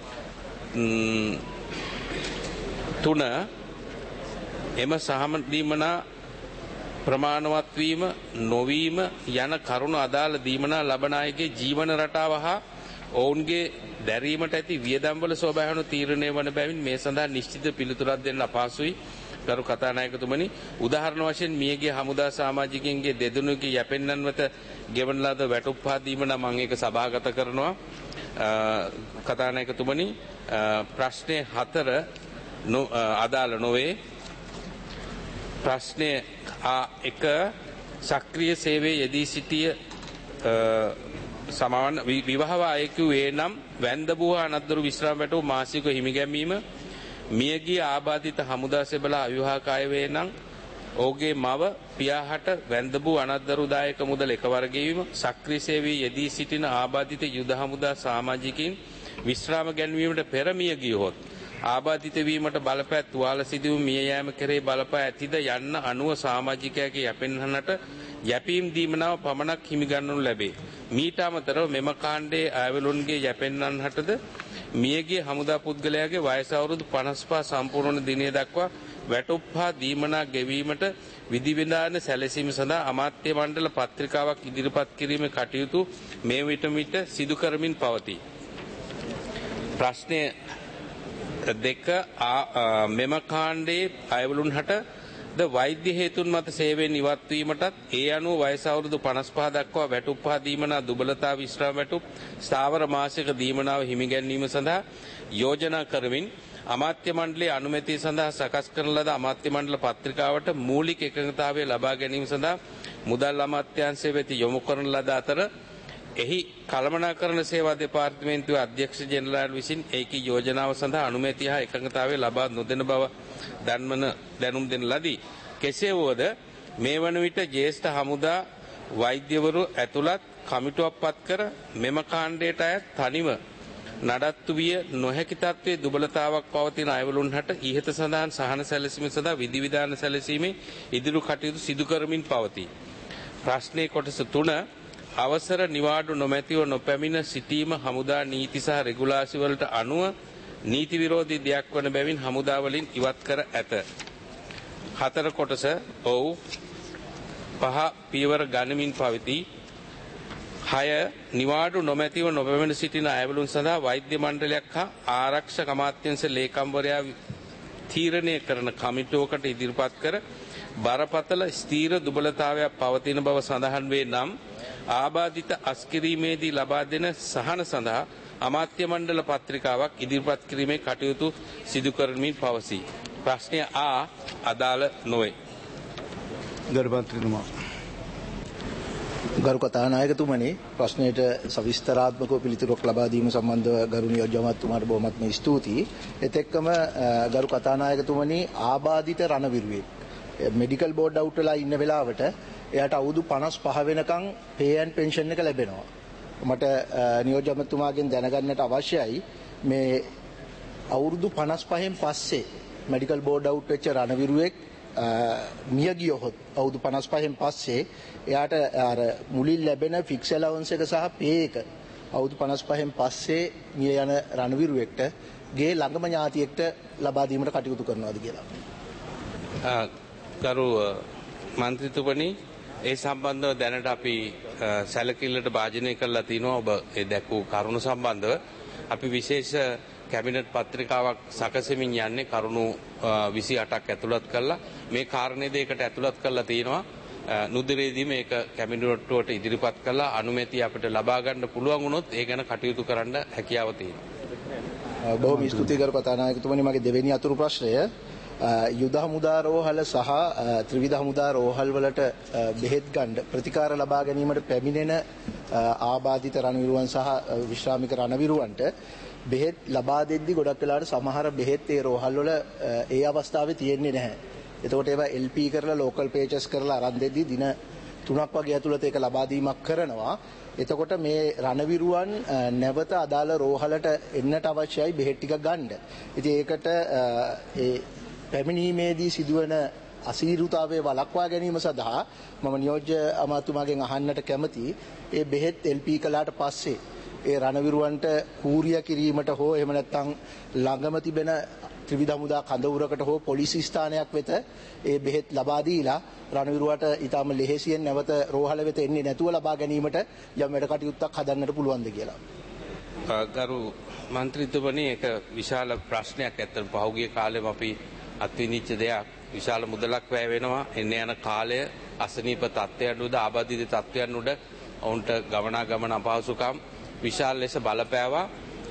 තුන එම සහම දීමනා ප්‍රමාණවත් වීම නොවීම යන කරුණු අදාළ දීමනා ලබන අයගේ ජීවන රටාව හා ඔවුන්ගේ දැරීමට ඇති වියදම්වල ස්වභාවය තීරණය වන බැවින් මේ සඳහා නිශ්චිත පිළිතුරක් දෙන්න අපහසුයි. ගරු කතානායකතුමනි, උදාහරණ වශයෙන් මියගිය හමුදා සමාජිකයන්ගේ දෙදෙනෙකුගේ යැපෙන්නන් වෙත ගෙවන ලද වැටුප්පා දීමනා මම ඒක සභාගත කරනවා. කතානායකතුමනි, ප්‍රශ්නය හතර අදාළ නොවේ. ප්‍රශ්නය එක සක්‍රිය සේවයේ යෙදී සිටිය සමාන විවාහ අයෙකු වේ නම් වැන්දබූ හා අනද්දරු විශ්‍රාම වැටුප මාසික හිමි ගැනීම. මියගිය ආබාධිත හමුදා සෙබලා අවිවාහක අය වේ නම් ඔහුගේ මව පියාහට වැන්දබූ අනද්දරු දායක මුදල එකවර ගෙවීම. සක්‍රිය සේවයේ යෙදී සිටින ආබාධිත යුද හමුදා සමාජිකයින් විශ්‍රාම ගැන්වීමට පෙර මිය ගියහොත් ආබාධිත වීමට බලපෑ තුවාල සිදුවීම මිය යෑම කෙරෙහි බලපෑ ඇතිද යන්න අනුව සමාජිකයාගේ යැපෙන්නන්ට යැපීම් දීමනාව පමණක් හිමි ගන්නු ලැබේ. මීට අමතරව මෙම කාණ්ඩයේ අයවලුන්ගේ යැපෙන්නන්ටද මියගිය හමුදා පුද්ගලයාගේ වයස අවුරුදු පනස් පහ සම්පූර්ණ දිනය දක්වා වැටුප් හා දීමනා ගෙවීමට විධිවිධාන සැලසීම සඳහා අමාත්‍ය මණ්ඩල පත්‍රිකාවක් ඉදිරිපත් කිරීමේ කටයුතු මේ විට විට සිදු කරමින් පවතී. ප්‍රශ්නය දෙක මෙම කාණ්ඩයේ අයවලුන් හට ද වෛද්‍ය හේතුන් මත සේවයෙන් ඉවත්වීමටත් ඒ අනුව වයස අවුරුදු පනස් පහ දක්වා වැටුප් හා දීමනා දුබලතා විශ්‍රාම වැටුප් ස්ථාවර මාසික දීමනාව හිමි ගැනීම සඳහා යෝජනා කරමින් අමාත්‍ය මණ්ඩලයේ අනුමැතිය සඳහා සකස් කරන ලද අමාත්‍ය මණ්ඩල පත්‍රිකාවට මූලික එකඟතාවය ලබා ගැනීම සඳහා මුදල් අමාත්‍යාංශය වෙත යොමු කරන ලද අතර එහි කළමනාකරණ සේවා දෙපාර්තමේන්තුවේ අධ්‍යක්ෂ ජෙනරාල් විසින් ඒකී යෝජනාව සඳහා අනුමැතිය හා එකඟතාවය ලබා නොදෙන බව දන්වන දැනුම් දෙන ලදී. කෙසේ වුවද මේ වන විට ජ්‍යෙෂ්ඨ හමුදා වෛද්‍යවරු ඇතුළත් කමිටුවක් පත් කර මෙම කාණ්ඩයට අයත් තනිව නඩත්තු විය නොහැකි තත්ත්වයේ දුබලතාවක් පවතින අයවලුන් හට ඉහත සඳහන් සහන සැලසීම සඳහා විධිවිධාන සැලසීමේ ඉදිරි කටයුතු සිදු කරමින් පවතී. ප්‍රශ්නයේ කොටස තුන අවසර නිවාඩු නොමැතිව නොපැමිණ සිටීම හමුදා නීති සහ රෙගුලාසි වලට අනුව නීති විරෝධී දෙයක් වන බැවින් හමුදා වලින් ඉවත් කර ඇත. හතර කොටස ඔව් පහ පියවර ගනිමින් පවතී. හය නිවාඩු නොමැතිව නොපැමිණ සිටින අයවලුන් සඳහා වෛද්‍ය මණ්ඩලයක් හා ආරක්ෂක අමාත්‍යාංශ ලේකම්වරයා තීරණය කරන කමිටුවකට ඉදිරිපත් කර බරපතල ස්ථීර දුබලතාවයක් පවතින බව සඳහන් වේ නම් ආබාධිත අස්කිරීමේදී ලබා දෙන සහන සඳහා අමාත්‍ය මණ්ඩල පත්‍රිකාවක් ඉදිරිපත් කිරීමේ කටයුතු සිදු කරමින් පවසී. ප්‍රශ්නය ආ අදාළ නොවේ. ගර්භාන්තරිතුමා ගරු කතානායකතුමනි, ප්‍රශ්නයට සවිස්තරාත්මකව පිළිතුරක් ලබා දීම සම්බන්ධව ගරු නියෝජ්‍ය අමාත්‍යතුමාට බොහොමත්ම ස්තුතියි. එතෙක්කම ගරු කතානායකතුමනි, ආබාධිත රණවිරුවෙක් මෙඩිකල් බෝඩ් අවුට් වෙලා ඉන්න වෙලාවට එයාට අවුරුදු පනස් පහ වෙනකන් පේ ඇන්ඩ් පෙන්ෂන් එක ලැබෙනවා. මට නියෝජ්‍ය අමාත්‍යතුමාගෙන් දැනගන්නට අවශ්‍යයි මේ අවුරුදු පනස් පහෙන් පස්සේ මෙඩිකල් බෝඩ් අවුට් වෙච්ච රණවිරුවෙක් මිය ගියොත් අවුරුදු පනස් පහෙන් පස්සේ එයාට අර මුලින් ලැබෙන ෆික්ස් ඇලවන්ස් එක සහ පේ එක අවුරුදු පනස් පහෙන් පස්සේ මිය යන රණවිරුවෙක්ට ගේ ළඟම ඥාතියෙක්ට ලබා දීමට කටයුතු කරනවාද කියලා. ගරු මන්ත්‍රීතුමනි ඒ සම්බන්ධව දැනට අපි සැලකිල්ලට භාජනය කරලා තිනවා ඔබ ඒ දැක්වූ කරුණු සම්බන්ධව අපි විශේෂ කැබිනට් පත්‍රිකාවක් සකසමින් යන්නේ කරුණු විසි අටක් ඇතුළත් කරලා මේ කාරණේ දෙකට ඇතුළත් කරලා තිනවා නුදිරේදී මේක කැබිනට්ටුවට ඉදිරිපත් කළා අනුමැතිය අපිට ලබා ගන්න පුළුවන් වුණොත් ඒ ගැන කටයුතු කරන්න හැකියාව තියෙනවා. බොහොම ස්තුතියි ගරු කතානායකතුමනි. මගේ දෙවෙනි අතුරු ප්‍රශ්නය යුද හමුදා රෝහල සහ ත්‍රිවිධ හමුදා රෝහල් වලට බෙහෙත් ගන්න ප්‍රතිකාර ලබා ගැනීමට පැමිණෙන ආබාධිත රණවිරුවන් සහ විශ්‍රාමික රණවිරුවන්ට බෙහෙත් ලබා දෙද්දි ගොඩක් වෙලාවට සමහර බෙහෙත් ඒ රෝහල් වල ඒ අවස්ථාවේ තියෙන්නේ නැහැ. එතකොට ඒවා එල් පී කරලා ලෝකල් පේජස් කරලා අරන් දෙද්දි දින තුනක් වගේ ඇතුළත ඒක ලබා දීමක් කරනවා. එතකොට මේ රණවිරුවන් නැවත අදාළ රෝහලට එන්නට අවශ්‍යයි බෙහෙත් ටික ගන්න. ඉතින් ඒකට ඒ පැමිණීමේදී සිදුවන අසීරුතාවය වළක්වා ගැනීම සඳහා මම නියෝජ්‍ය අමාත්‍යතුමාගෙන් අහන්නට කැමතියි ඒ බෙහෙත් එල් පී කළාට පස්සේ ඒ රණවිරුවන්ට කූරිය කිරීමට හෝ එහෙම නැත්නම් ළඟම තිබෙන ත්‍රිවිධ හමුදා කඳවුරකට හෝ පොලිසි ස්ථානයක් වෙත ඒ බෙහෙත් ලබා දීලා රණවිරුවට ඊටම ලෙහෙසියෙන් නැවත රෝහල වෙත එන්නේ නැතුව ලබා ගැනීමට යම් වැඩ කටයුත්තක් හදන්නට පුළුවන්ද කියලා. ගරු මන්ත්‍රීතුමනි ඒක විශාල ප්‍රශ්නයක්. ඇත්තට පහුගිය කාලෙම අපි අත්විඳිච්ච දෙයක්. විශාල මුදලක් වැය වෙනවා. එන්න යන කාලය අසනීප තත්ත්වයන් උඩ ආබාධිත තත්ත්වයන් උඩ ඔවුන්ට ගමනාගමන අපහසුකම් විශාල ලෙස බලපෑවා.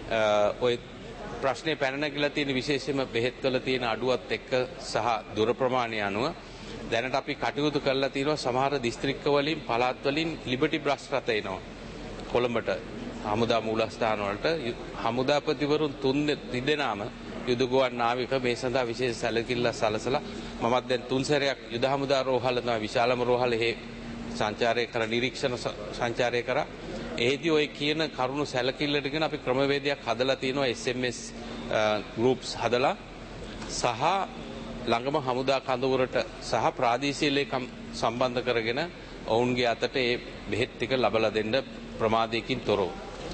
ඔය ප්‍රශ්නේ පැන නැගිලා තියෙන විශේෂයෙන්ම බෙහෙත්වල තියෙන අඩුවත් එක්ක සහ දුර ප්‍රමාණය අනුව දැනට අපි කටයුතු කරලා තියෙනවා. සමහර දිස්ත්‍රික්ක වලින් පළාත් වලින් ලිබර්ටි බස් රථ එනවා කොළඹට හමුදා මූලස්ථාන වලට. හමුදාපතිවරුන් තුන් දෙනාම යුදගුවන් නාවික මේ සඳහා විශේෂ සැලකිල්ල සලසලා මමත් දැන් තුන් සැරයක් යුද හමුදා රෝහල තමයි විශාලම රෝහල හේ සංචාරය කර නිරීක්ෂණ සංචාරය කරා. ඒදී ඔය කියන කරුණු සැලකිල්ලටගෙන අපි ක්‍රමවේදයක් හදලා තියෙනවා. එස් එම් එස් ගෲප්ස් හදලා සහ ළඟම හමුදා කඳවුරට සහ ප්‍රාදේශීය ලේකම් සම්බන්ධ කරගෙන ඔවුන්ගේ අතට ඒ බෙහෙත් ටික ලබලා දෙන්න ප්‍රමාදයකින් තොරව.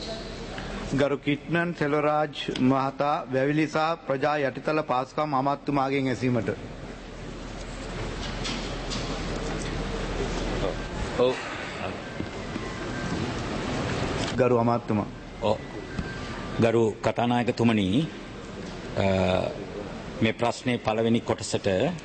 ගරු කිට්නන් සෙල්වරාජ් මහතා වැවිලි සහ ප්‍රජා යටිතල පාසුකම් අමාත්‍යතුමාගෙන් ඇසීමට. ඔව් ගරු අමාත්‍යතුමා. ඔව් ගරු කතානායකතුමනි මේ ප්‍රශ්නේ පළවෙනි කොටසට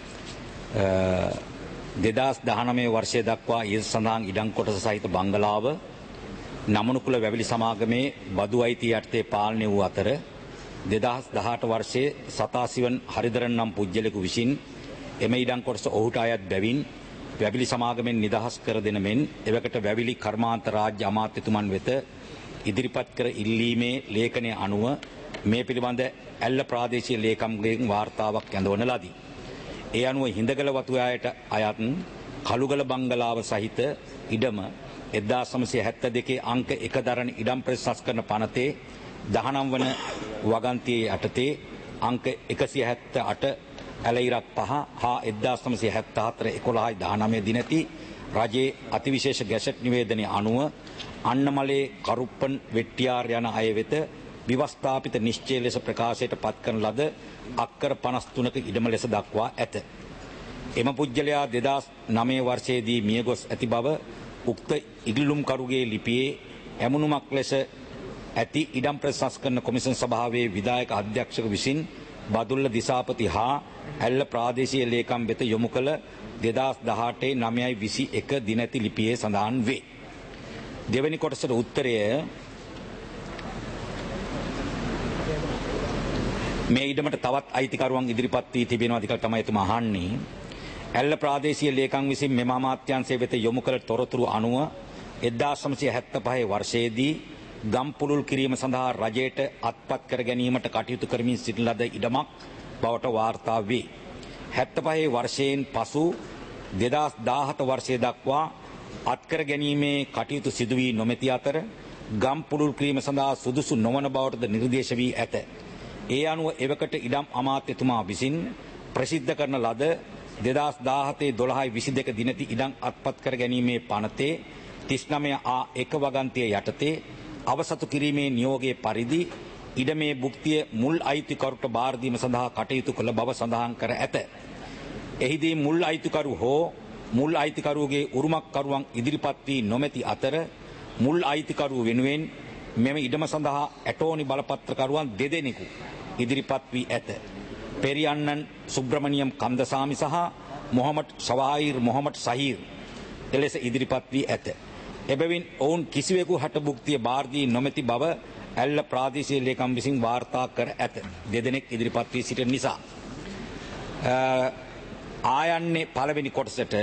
දෙදාස් දහනවය වර්ෂය දක්වා ඊ සඳහන් ඉඩම් කොටස සහිත බංගලාව නමනුකුල වැවිලි සමාගමේ බදු අයිතිය යටතේ පාලනය වූ අතර දෙදහස් දහඅට වර්ෂයේ සතාසිවන් හරිදරන් නම් පුජ්‍යලෙකු විසින් එම ඉඩම් කොටස ඔහුට අයත් බැවින් වැවිලි සමාගමෙන් නිදහස් කර දෙන මෙන් එවකට වැවිලි කර්මාන්ත රාජ්‍ය අමාත්‍යතුමන් වෙත ඉදිරිපත් කර ඉල්ලීමේ ලේඛනය අනුව මේ පිළිබඳ ඇල්ල ප්‍රාදේශීය ලේකම්ගෙන් වාර්තාවක් ඇඳවන ලදී. ඒ අනුව හිඳගල වතුයායට අයත් කළුගල බංගලාව සහිත ඉඩම එක්දාස් නවසිය හැත්තෑ දෙකේ අංක එක දරන ඉඩම් ප්‍රතිසංස්කරණ පනතේ දහනව වන වගන්තියේ යටතේ අංක එකසිය හැත්තෑ අට ඇලයිරක් පහ හා එක්දාස් නවසිය හැත්තෑ හතර එකොළහයි දහනවය දිනති රජයේ අතිවිශේෂ ගැසට් නිවේදනය අනුව අන්නමලේ කරුප්පන් වෙට්ටියාර් යන අය වෙත විවස්ථාපිත නිශ්චය ලෙස ප්‍රකාශයට පත් කරන ලද අක්කර පනස් තුනක ඉඩම ලෙස දක්වා ඇත. එම පුජ්‍යලයා දෙදාස් නවය වර්ෂයේදී මියගොස් ඇති බව උක්ත ඉල්ලුම්කරුගේ ලිපියේ ඇමුණුමක් ලෙස ඇති ඉඩම් ප්‍රතිසංස්කරණ කොමිසම් සභාවේ විධායක අධ්‍යක්ෂක විසින් බදුල්ල දිසාපති හා ඇල්ල ප්‍රාදේශීය ලේකම් වෙත යොමු කළ දෙදාස් දහඅටේ නවයයි විසි එක දිනැති ලිපියේ සඳහන් වේ. දෙවැනි කොටසට උත්තරය මේ ඉඩමට තවත් අයිතිකරුවන් ඉදිරිපත් වී තිබෙනවාද කියලා තමයි එතුමා අහන්නේ. ඇල්ල ප්‍රාදේශීය ලේකම් විසින් මෙම අමාත්‍යාංශය වෙත යොමු කළ තොරතුරු අනුව එක්දාස් නවසිය හැත්තෑ පහ වර්ෂයේදී ගම් පුළුල් කිරීම සඳහා රජයට අත්පත් කර ගැනීමට කටයුතු කරමින් සිටින ලද ඉඩමක් බවට වාර්තා වේ. හැත්තෑ පහ වර්ෂයෙන් පසු දෙදාස් දාහත වර්ෂය දක්වා අත්කර ගැනීමේ කටයුතු සිදු වී නොමැති අතර ගම් පුළුල් කිරීම සඳහා සුදුසු නොවන බවටද නිර්දේශ වී ඇත. ඒ අනුව එවකට ඉඩම් අමාත්‍යතුමා විසින් ප්‍රසිද්ධ කරන ලද දෙදාස් දාහතේ දොළහයි විසි දෙක දිනති ඉඩම් අත්පත් කර ගැනීමේ පනතේ තිස් නවය ආ එක වගන්තිය යටතේ අවසතු කිරීමේ නියෝගයේ පරිදි ඉඩමේ භුක්තිය මුල් අයිතිකරුට බාර දීම සඳහා කටයුතු කළ බව සඳහන් කර ඇත. එහිදී මුල් අයිතිකරු හෝ මුල් අයිතිකරුවගේ උරුමකරුවන් ඉදිරිපත් වී නොමැති අතර මුල් අයිතිකරුව වෙනුවෙන් මෙම ඉඩම සඳහා ඇටෝනි බලපත්‍රකරුවන් දෙදෙනෙකු ඉදිරිපත් වී ඇත. පෙරියන්නන් සුබ්‍රමණියම් කන්දසාමි සහ මොහමඩ් සවාහිර් මොහමඩ් සහීර් එලෙස ඉදිරිපත් වී ඇත. එබැවින් ඔවුන් කිසිවෙකු හට භුක්තිය බාර දී නොමැති බව ඇල්ල ප්‍රාදේශීය ලේකම් විසින් වාර්තා කර ඇත. දෙදෙනෙක් ඉදිරිපත් වී සිටින නිසා ආයන්නේ පළවෙනි කොටසට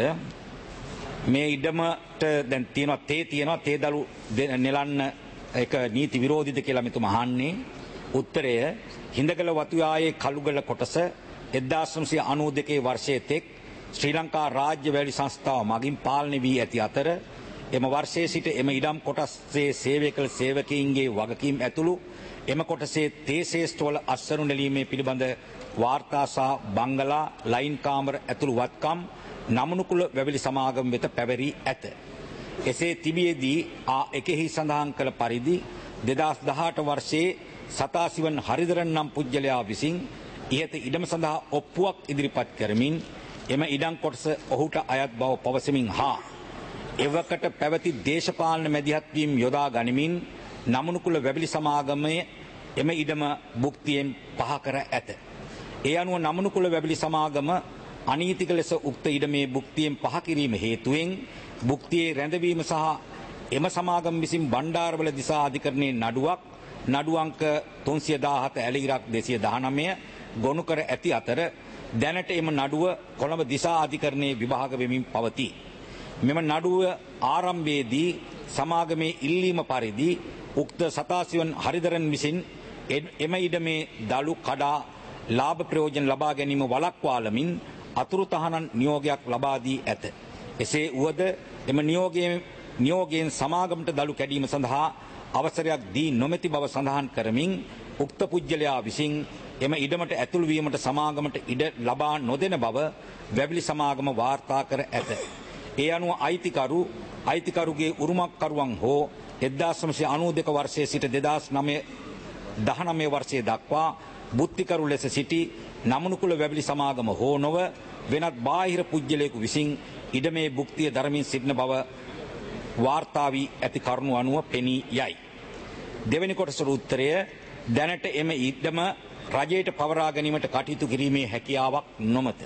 මේ ඉඩමට දැන් තියෙනවා තේ තියෙනවා තේ දළු නෙලන්න එක නීති විරෝධීද කියලා මෙතුමා අහන්නේ. උත්තරය හිඳගල වතුයායේ කළුගල කොටස එක්දාස් නවසිය අනූ දෙකේ වර්ෂයේ තෙක් ශ්‍රී ලංකා රාජ්‍ය වැලි සංස්ථාව මගින් පාලනය වී ඇති අතර එම වර්ෂයේ සිට එම ඉඩම් කොටසේ සේවය කළ සේවකයින්ගේ වගකීම් ඇතුළු එම කොටසේ තේ ශේෂ්ඨවල අස්වනු නෙලීමේ පිළිබඳ වාර්තා සහ බංගලා ලයින් කාමර ඇතුළු වත්කම් නමනුකුල වැවිලි සමාගම වෙත පැවරී ඇත. එසේ තිබියදී ආ එකෙහි සඳහන් කළ පරිදි දෙදාස් දහඅට වර්ෂයේ සතාසිවන් හරිදරන් නම් පුජ්‍යලයා විසින් ඉහත ඉඩම සඳහා ඔප්පුවක් ඉදිරිපත් කරමින් එම ඉඩම් කොටස ඔහුට අයත් බව පවසමින් හා එවකට පැවති දේශපාලන මැදිහත් වීම යොදා ගනිමින් නමනුකුල වැවිලි සමාගමේ එම ඉඩම භුක්තියෙන් පහ කර ඇත. ඒ අනුව නමනුකුල වැවිලි සමාගම අනීතික ලෙස උක්ත ඉඩමේ භුක්තියෙන් පහ කිරීම හේතුවෙන් භුක්තියේ රැඳවීම සහ එම සමාගම විසින් බණ්ඩාරවල දිසා අධිකරණයේ නඩුවක් නඩු අංක තුන්සිය දාහත ඇලීරක් දෙසිය දහනවය ගොනු කර ඇති අතර දැනට එම නඩුව කොළඹ දිසා අධිකරණයේ විභාග වෙමින් පවතී. මෙම නඩුව ආරම්භයේදී සමාගමේ ඉල්ලීම පරිදි උක්ත සතාසිවන් හරිදරන් විසින් එම ඉඩමේ දළු කඩා ලාභ ප්‍රයෝජන ලබා ගැනීම වළක්වාලමින් අතුරු තහනන් නියෝගයක් ලබා දී ඇත. එසේ වුවද එම නියෝගයෙන් නියෝගයෙන් සමාගමට දළු කැඩීම සඳහා අවසරයක් දී නොමැති බව සඳහන් කරමින් උක්ත පුජ්‍යලයා විසින් එම ඉඩමට ඇතුළු වීමට සමාගමට ඉඩ ලබා නොදෙන බව වැවිලි සමාගම වාර්තා කර ඇත. ඒ අනුව අයිතිකරු අයිතිකරුගේ උරුමකරුවන් හෝ එක්දාස් නවසිය අනූ දෙක වර්ෂයේ සිට දෙදාස් දහනවය වර්ෂයේ දක්වා බුද්ධිකරු ලෙස සිටි නමනුකුල වැවිලි සමාගම හෝ නොව වෙනත් බාහිර පුජ්‍යලයෙකු විසින් ඉඩමේ භුක්තිය දරමින් සිටින බව වාර්තා වී ඇති කරුණු අනුව පෙනී යයි. දෙවැනි කොටසට උත්තරය දැනට එම ඉඩම රජයට පවරා ගැනීමට කටයුතු කිරීමේ හැකියාවක් නොමැත.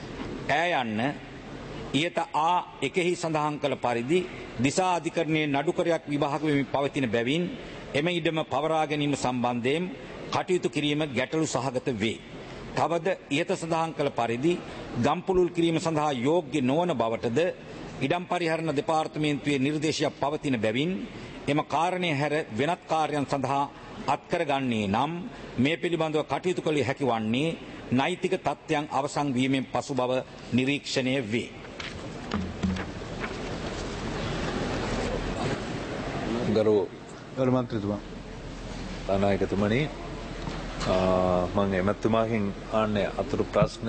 ඈ යන්න ඉහත ආ එකෙහි සඳහන් කළ පරිදි දිසා අධිකරණයේ නඩුකරයක් විභාග වෙමින් පවතින බැවින් එම ඉඩම පවරා ගැනීම සම්බන්ධයෙන් කටයුතු කිරීම ගැටලු සහගත වේ. තවද ඉහත සඳහන් කළ පරිදි ගම්පුලුල් කිරීම සඳහා යෝග්‍ය නොවන බවටද ඉඩම් පරිහරණ දෙපාර්තමේන්තුවේ නිර්දේශයක් පවතින බැවින් එම කාරණය හැර වෙනත් කාර්යයන් සඳහා අත්කරගන්නේ නම් මේ පිළිබඳව කටයුතු කළ හැකි වන්නේ නෛතික තත්ත්වයන් අවසන් වීමෙන් පසු බව නිරීක්ෂණය වේ. ගරු ගරු මන්ත්‍රීතුමා තානායකතුමනි මම එමෙතුමාගෙන් ආන්නේ අතුරු ප්‍රශ්න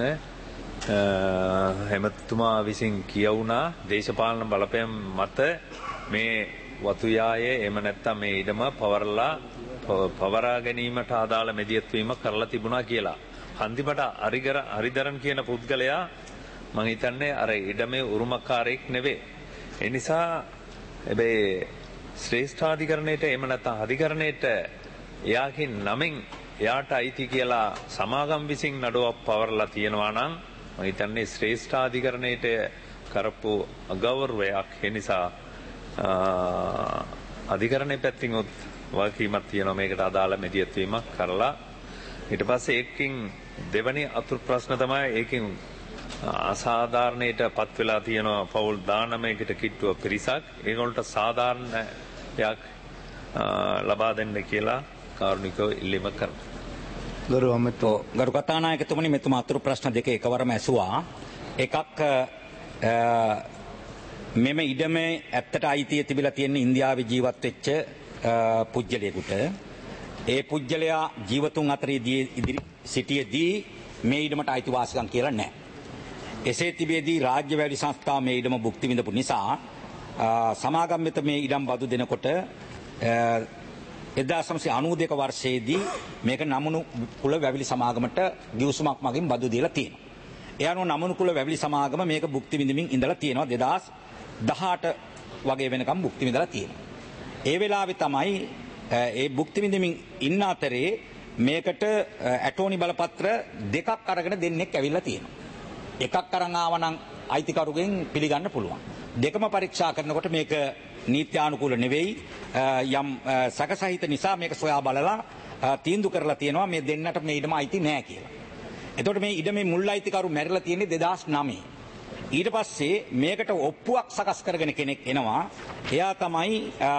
එමෙතුමා විසින් කියවුණා දේශපාලන බලපෑම් මත මේ වතුයායේ එහෙම නැත්නම් මේ ඉඩම පවරලා පවරා ගැනීමට අදාළ මෙදියත් වීම කරලා තිබුණා කියලා. හන්දිමට හරිගර හරිදරන් කියන පුද්ගලයා මම හිතන්නේ අර ඉඩමේ උරුමකාරයෙක් නෙවෙයි. ඒ නිසා හැබැයි ශ්‍රේෂ්ඨාධිකරණයට එහෙම නැත්නම් අධිකරණයට එයාගේ නමින් එයාට අයිති කියලා සමාගම් විසින් නඩුවක් පවරලා තියෙනවා නම් මම හිතන්නේ ශ්‍රේෂ්ඨාධිකරණයට කරපු අගෞරවයක්. ඒ නිසා අධිකරණයේ පැත්තෙන් වගකීමක් තියෙනවා මේකට අදාළ මෙදියත් වීමක් කරලා. ඊට පස්සේ ඒකකින් දෙවැනි අතුරු ප්‍රශ්න තමයි ඒකෙන් අසාධාරණයට පත් වෙලා තියෙනවා පවුල් දානමයකට කිට්ටුව පිරිසක්. ඒගොල්ලන්ට සාධාරණයක් ලබා දෙන්න කියලා කාරුණිකව ඉල්ලීම කරනවා. ගරු අමතෝ ගරු කතානායකතුමනි මෙතුමා අතුරු ප්‍රශ්න දෙක එකවරම ඇසුවා. එකක් මෙම ඉඩමේ ඇත්තට අයිතිය තිබිලා තියෙන ඉන්දියාවේ ජීවත් වෙච්ච පුජ්‍යලයෙකුට. ඒ පුජ්‍යලයා ජීවතුන් අතරේදී ඉදිරි සිටියේදී මේ ඉඩමට අයිතිවාසිකම් කියලා නැහැ. එසේ තිබෙදී රාජ්‍ය වැලි සංස්ථාව මේ ඉඩම භුක්ති විඳපු නිසා සමාගම් වෙත මේ ඉඩම් බදු දෙනකොට එක්දාස් නවසිය අනූ දෙක වර්ෂයේදී මේක නමුණු කුල වැවිලි සමාගමට ගිවිසුමක් මගින් බදු දීලා තියෙනවා. ඒ අනුව නමුණු කුල වැවිලි සමාගම මේක භුක්ති විඳින්මින් ඉඳලා තියෙනවා දෙදාස් දහඅට වගේ වෙනකම් භුක්ති විඳලා තියෙනවා. ඒ වෙලාවේ තමයි ඒ භුක්ති විඳින්මින් ඉන්න අතරේ මේකට ඇටෝනි බලපත්‍ර දෙකක් අරගෙන දෙන්නෙක් ඇවිල්ලා තියෙනවා. එකක් අරන් ආවනම් අයිතිකරුගෙන් පිළිගන්න පුළුවන්. දෙකම පරීක්ෂා කරනකොට මේක නීත්‍යානුකූල නෙවෙයි යම් සැකසහිත නිසා මේක සොයා බලලා තීන්දුව කරලා තියෙනවා මේ දෙන්නට මේ ඉඩම අයිති නෑ කියලා. එතකොට මේ ඉඩමේ මුල් අයිතිකරු මැරිලා තියෙන්නේ දෙදාස් නවය. ඊට පස්සේ මේකට ඔප්පුවක් සකස් කරගෙන කෙනෙක් එනවා. එයා තමයි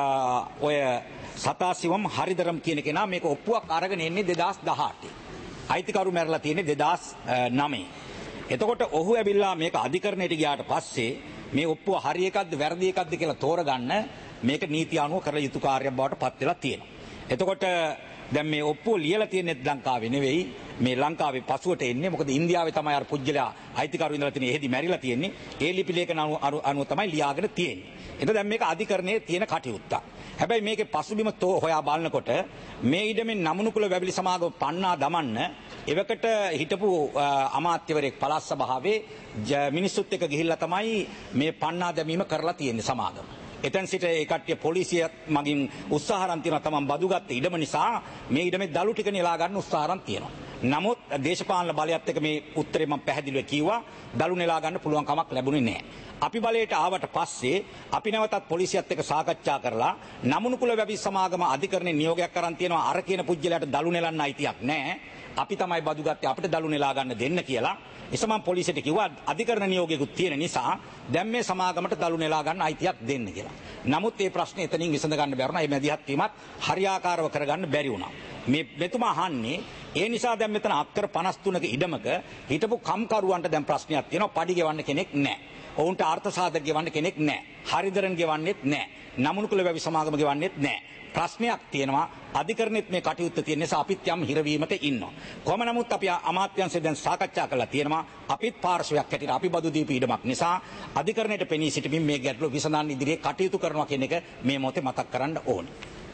ඔය සතාසිවම් හරිදරම් කියන කෙනා මේක ඔප්පුවක් අරගෙන එන්නේ දෙදාස් දහඅට. අයිතිකරු මැරිලා තියෙන්නේ දෙදාස් නවය. එතකොට ඔහු ඇවිල්ලා මේක අධිකරණයට ගියාට පස්සේ මේ ඔප්පුව හරි එකක්ද වැරදි එකක්ද කියලා තෝරගන්න මේක නීති අනුව කරලා යුතු කාර්යයක් බවට පත් වෙලා තියෙනවා. එතකොට දැන් මේ ඔප්පුව ලියලා තියෙන්නේ ලංකාවේ නෙවෙයි මේ ලංකාවේ පසුවට එන්නේ මොකද ඉන්දියාවේ තමයි අර පුජ්‍යලයා අයිතිකරු ඉඳලා තියෙන්නේ එහෙදි මැරිලා තියෙන්නේ ඒ ලිපි ලේඛන අනුව තමයි ලියාගෙන තියෙන්නේ. එතකොට දැන් මේක අධිකරණයේ තියෙන කටයුත්තක්. හැබැයි මේකේ පසුබිම තෝ හොයා බලනකොට මේ ඉඩමෙන් නමුණු කුල වැවිලි සමාගම පන්නා දමන්න එවකට හිටපු අමාත්‍යවරයෙක් පළාත් සභාවේ මිනිස්සුත් එක්ක ගිහිල්ලා තමයි මේ පන්නා දැමීම කරලා තියෙන්නේ සමාගම. එතෙන් සිට ඒ කට්ටිය පොලිසිය මගින් උත්සාහ අරන් තියෙනවා තමන් බදු ගත්ත ඉඩම නිසා මේ ඉඩමේ දළු ටික නෙලා ගන්න උත්සාහ අරන් තියෙනවා. නමුත් දේශපාලන බලයත් එක්ක මේ උත්තරේ මම පැහැදිලිව කිව්වා දළු නෙලා ගන්න පුළුවන් කමක් ලැබුණේ නැහැ. අපි බලයට ආවට පස්සේ අපි නැවතත් පොලිසියත් එක්ක සාකච්ඡා කරලා නමුණු කුල වැවි සමාගම අධිකරණයේ නියෝගයක් කරන් තියෙනවා අර කියන පුජ්‍යලයට දළු නෙලන්න අයිතියක් නැහැ. අපි තමයි බදු ගත්තේ අපිට දළු නෙලා ගන්න දෙන්න කියලා. එසම පොලිසියට කිව්වා අධිකරණ නියෝගයකුත් තියෙන නිසා දැන් මේ සමාගමට දළු නෙලා ගන්න අයිතියක් දෙන්න කියලා. නමුත් මේ ප්‍රශ්නේ එතනින් විසඳ ගන්න බැරුණා. මේ මැදිහත් වීමත් හරියාකාරව කරගන්න බැරි වුණා. මේ මෙතුමා අහන්නේ ඒ නිසා දැන් මෙතන අක්කර පනස් තුනක ඉඩමක හිටපු කම්කරුවන්ට දැන් ප්‍රශ්නයක් තියෙනවා. පඩි ගෙවන්න කෙනෙක් නැහැ. ඔවුන්ට අර්ථ සාධක ගෙවන්න කෙනෙක් නැහැ. හරිදරන් ගෙවන්නෙත් නැහැ. නමුණු කුල වැවි සමාගම ගෙවන්නෙත් නැහැ. ප්‍රශ්නයක් තියෙනවා අධිකරණෙත් මේ කටයුත්ත තියෙන නිසා අපිත් යම් හිරවීමක ඉන්නවා. කොහොම නමුත් අපි අමාත්‍යාංශයෙන් දැන් සාකච්ඡා කරලා තියෙනවා අපිත් පාර්ශවයක් හැටියට අපි බදු දීපු ඉඩමක් නිසා අධිකරණයට පෙනී සිටමින් මේ ගැටලුව විසඳන්න ඉදිරියේ කටයුතු කරනවා කියන එක මේ මොහොතේ මතක් කරන්න ඕනේ.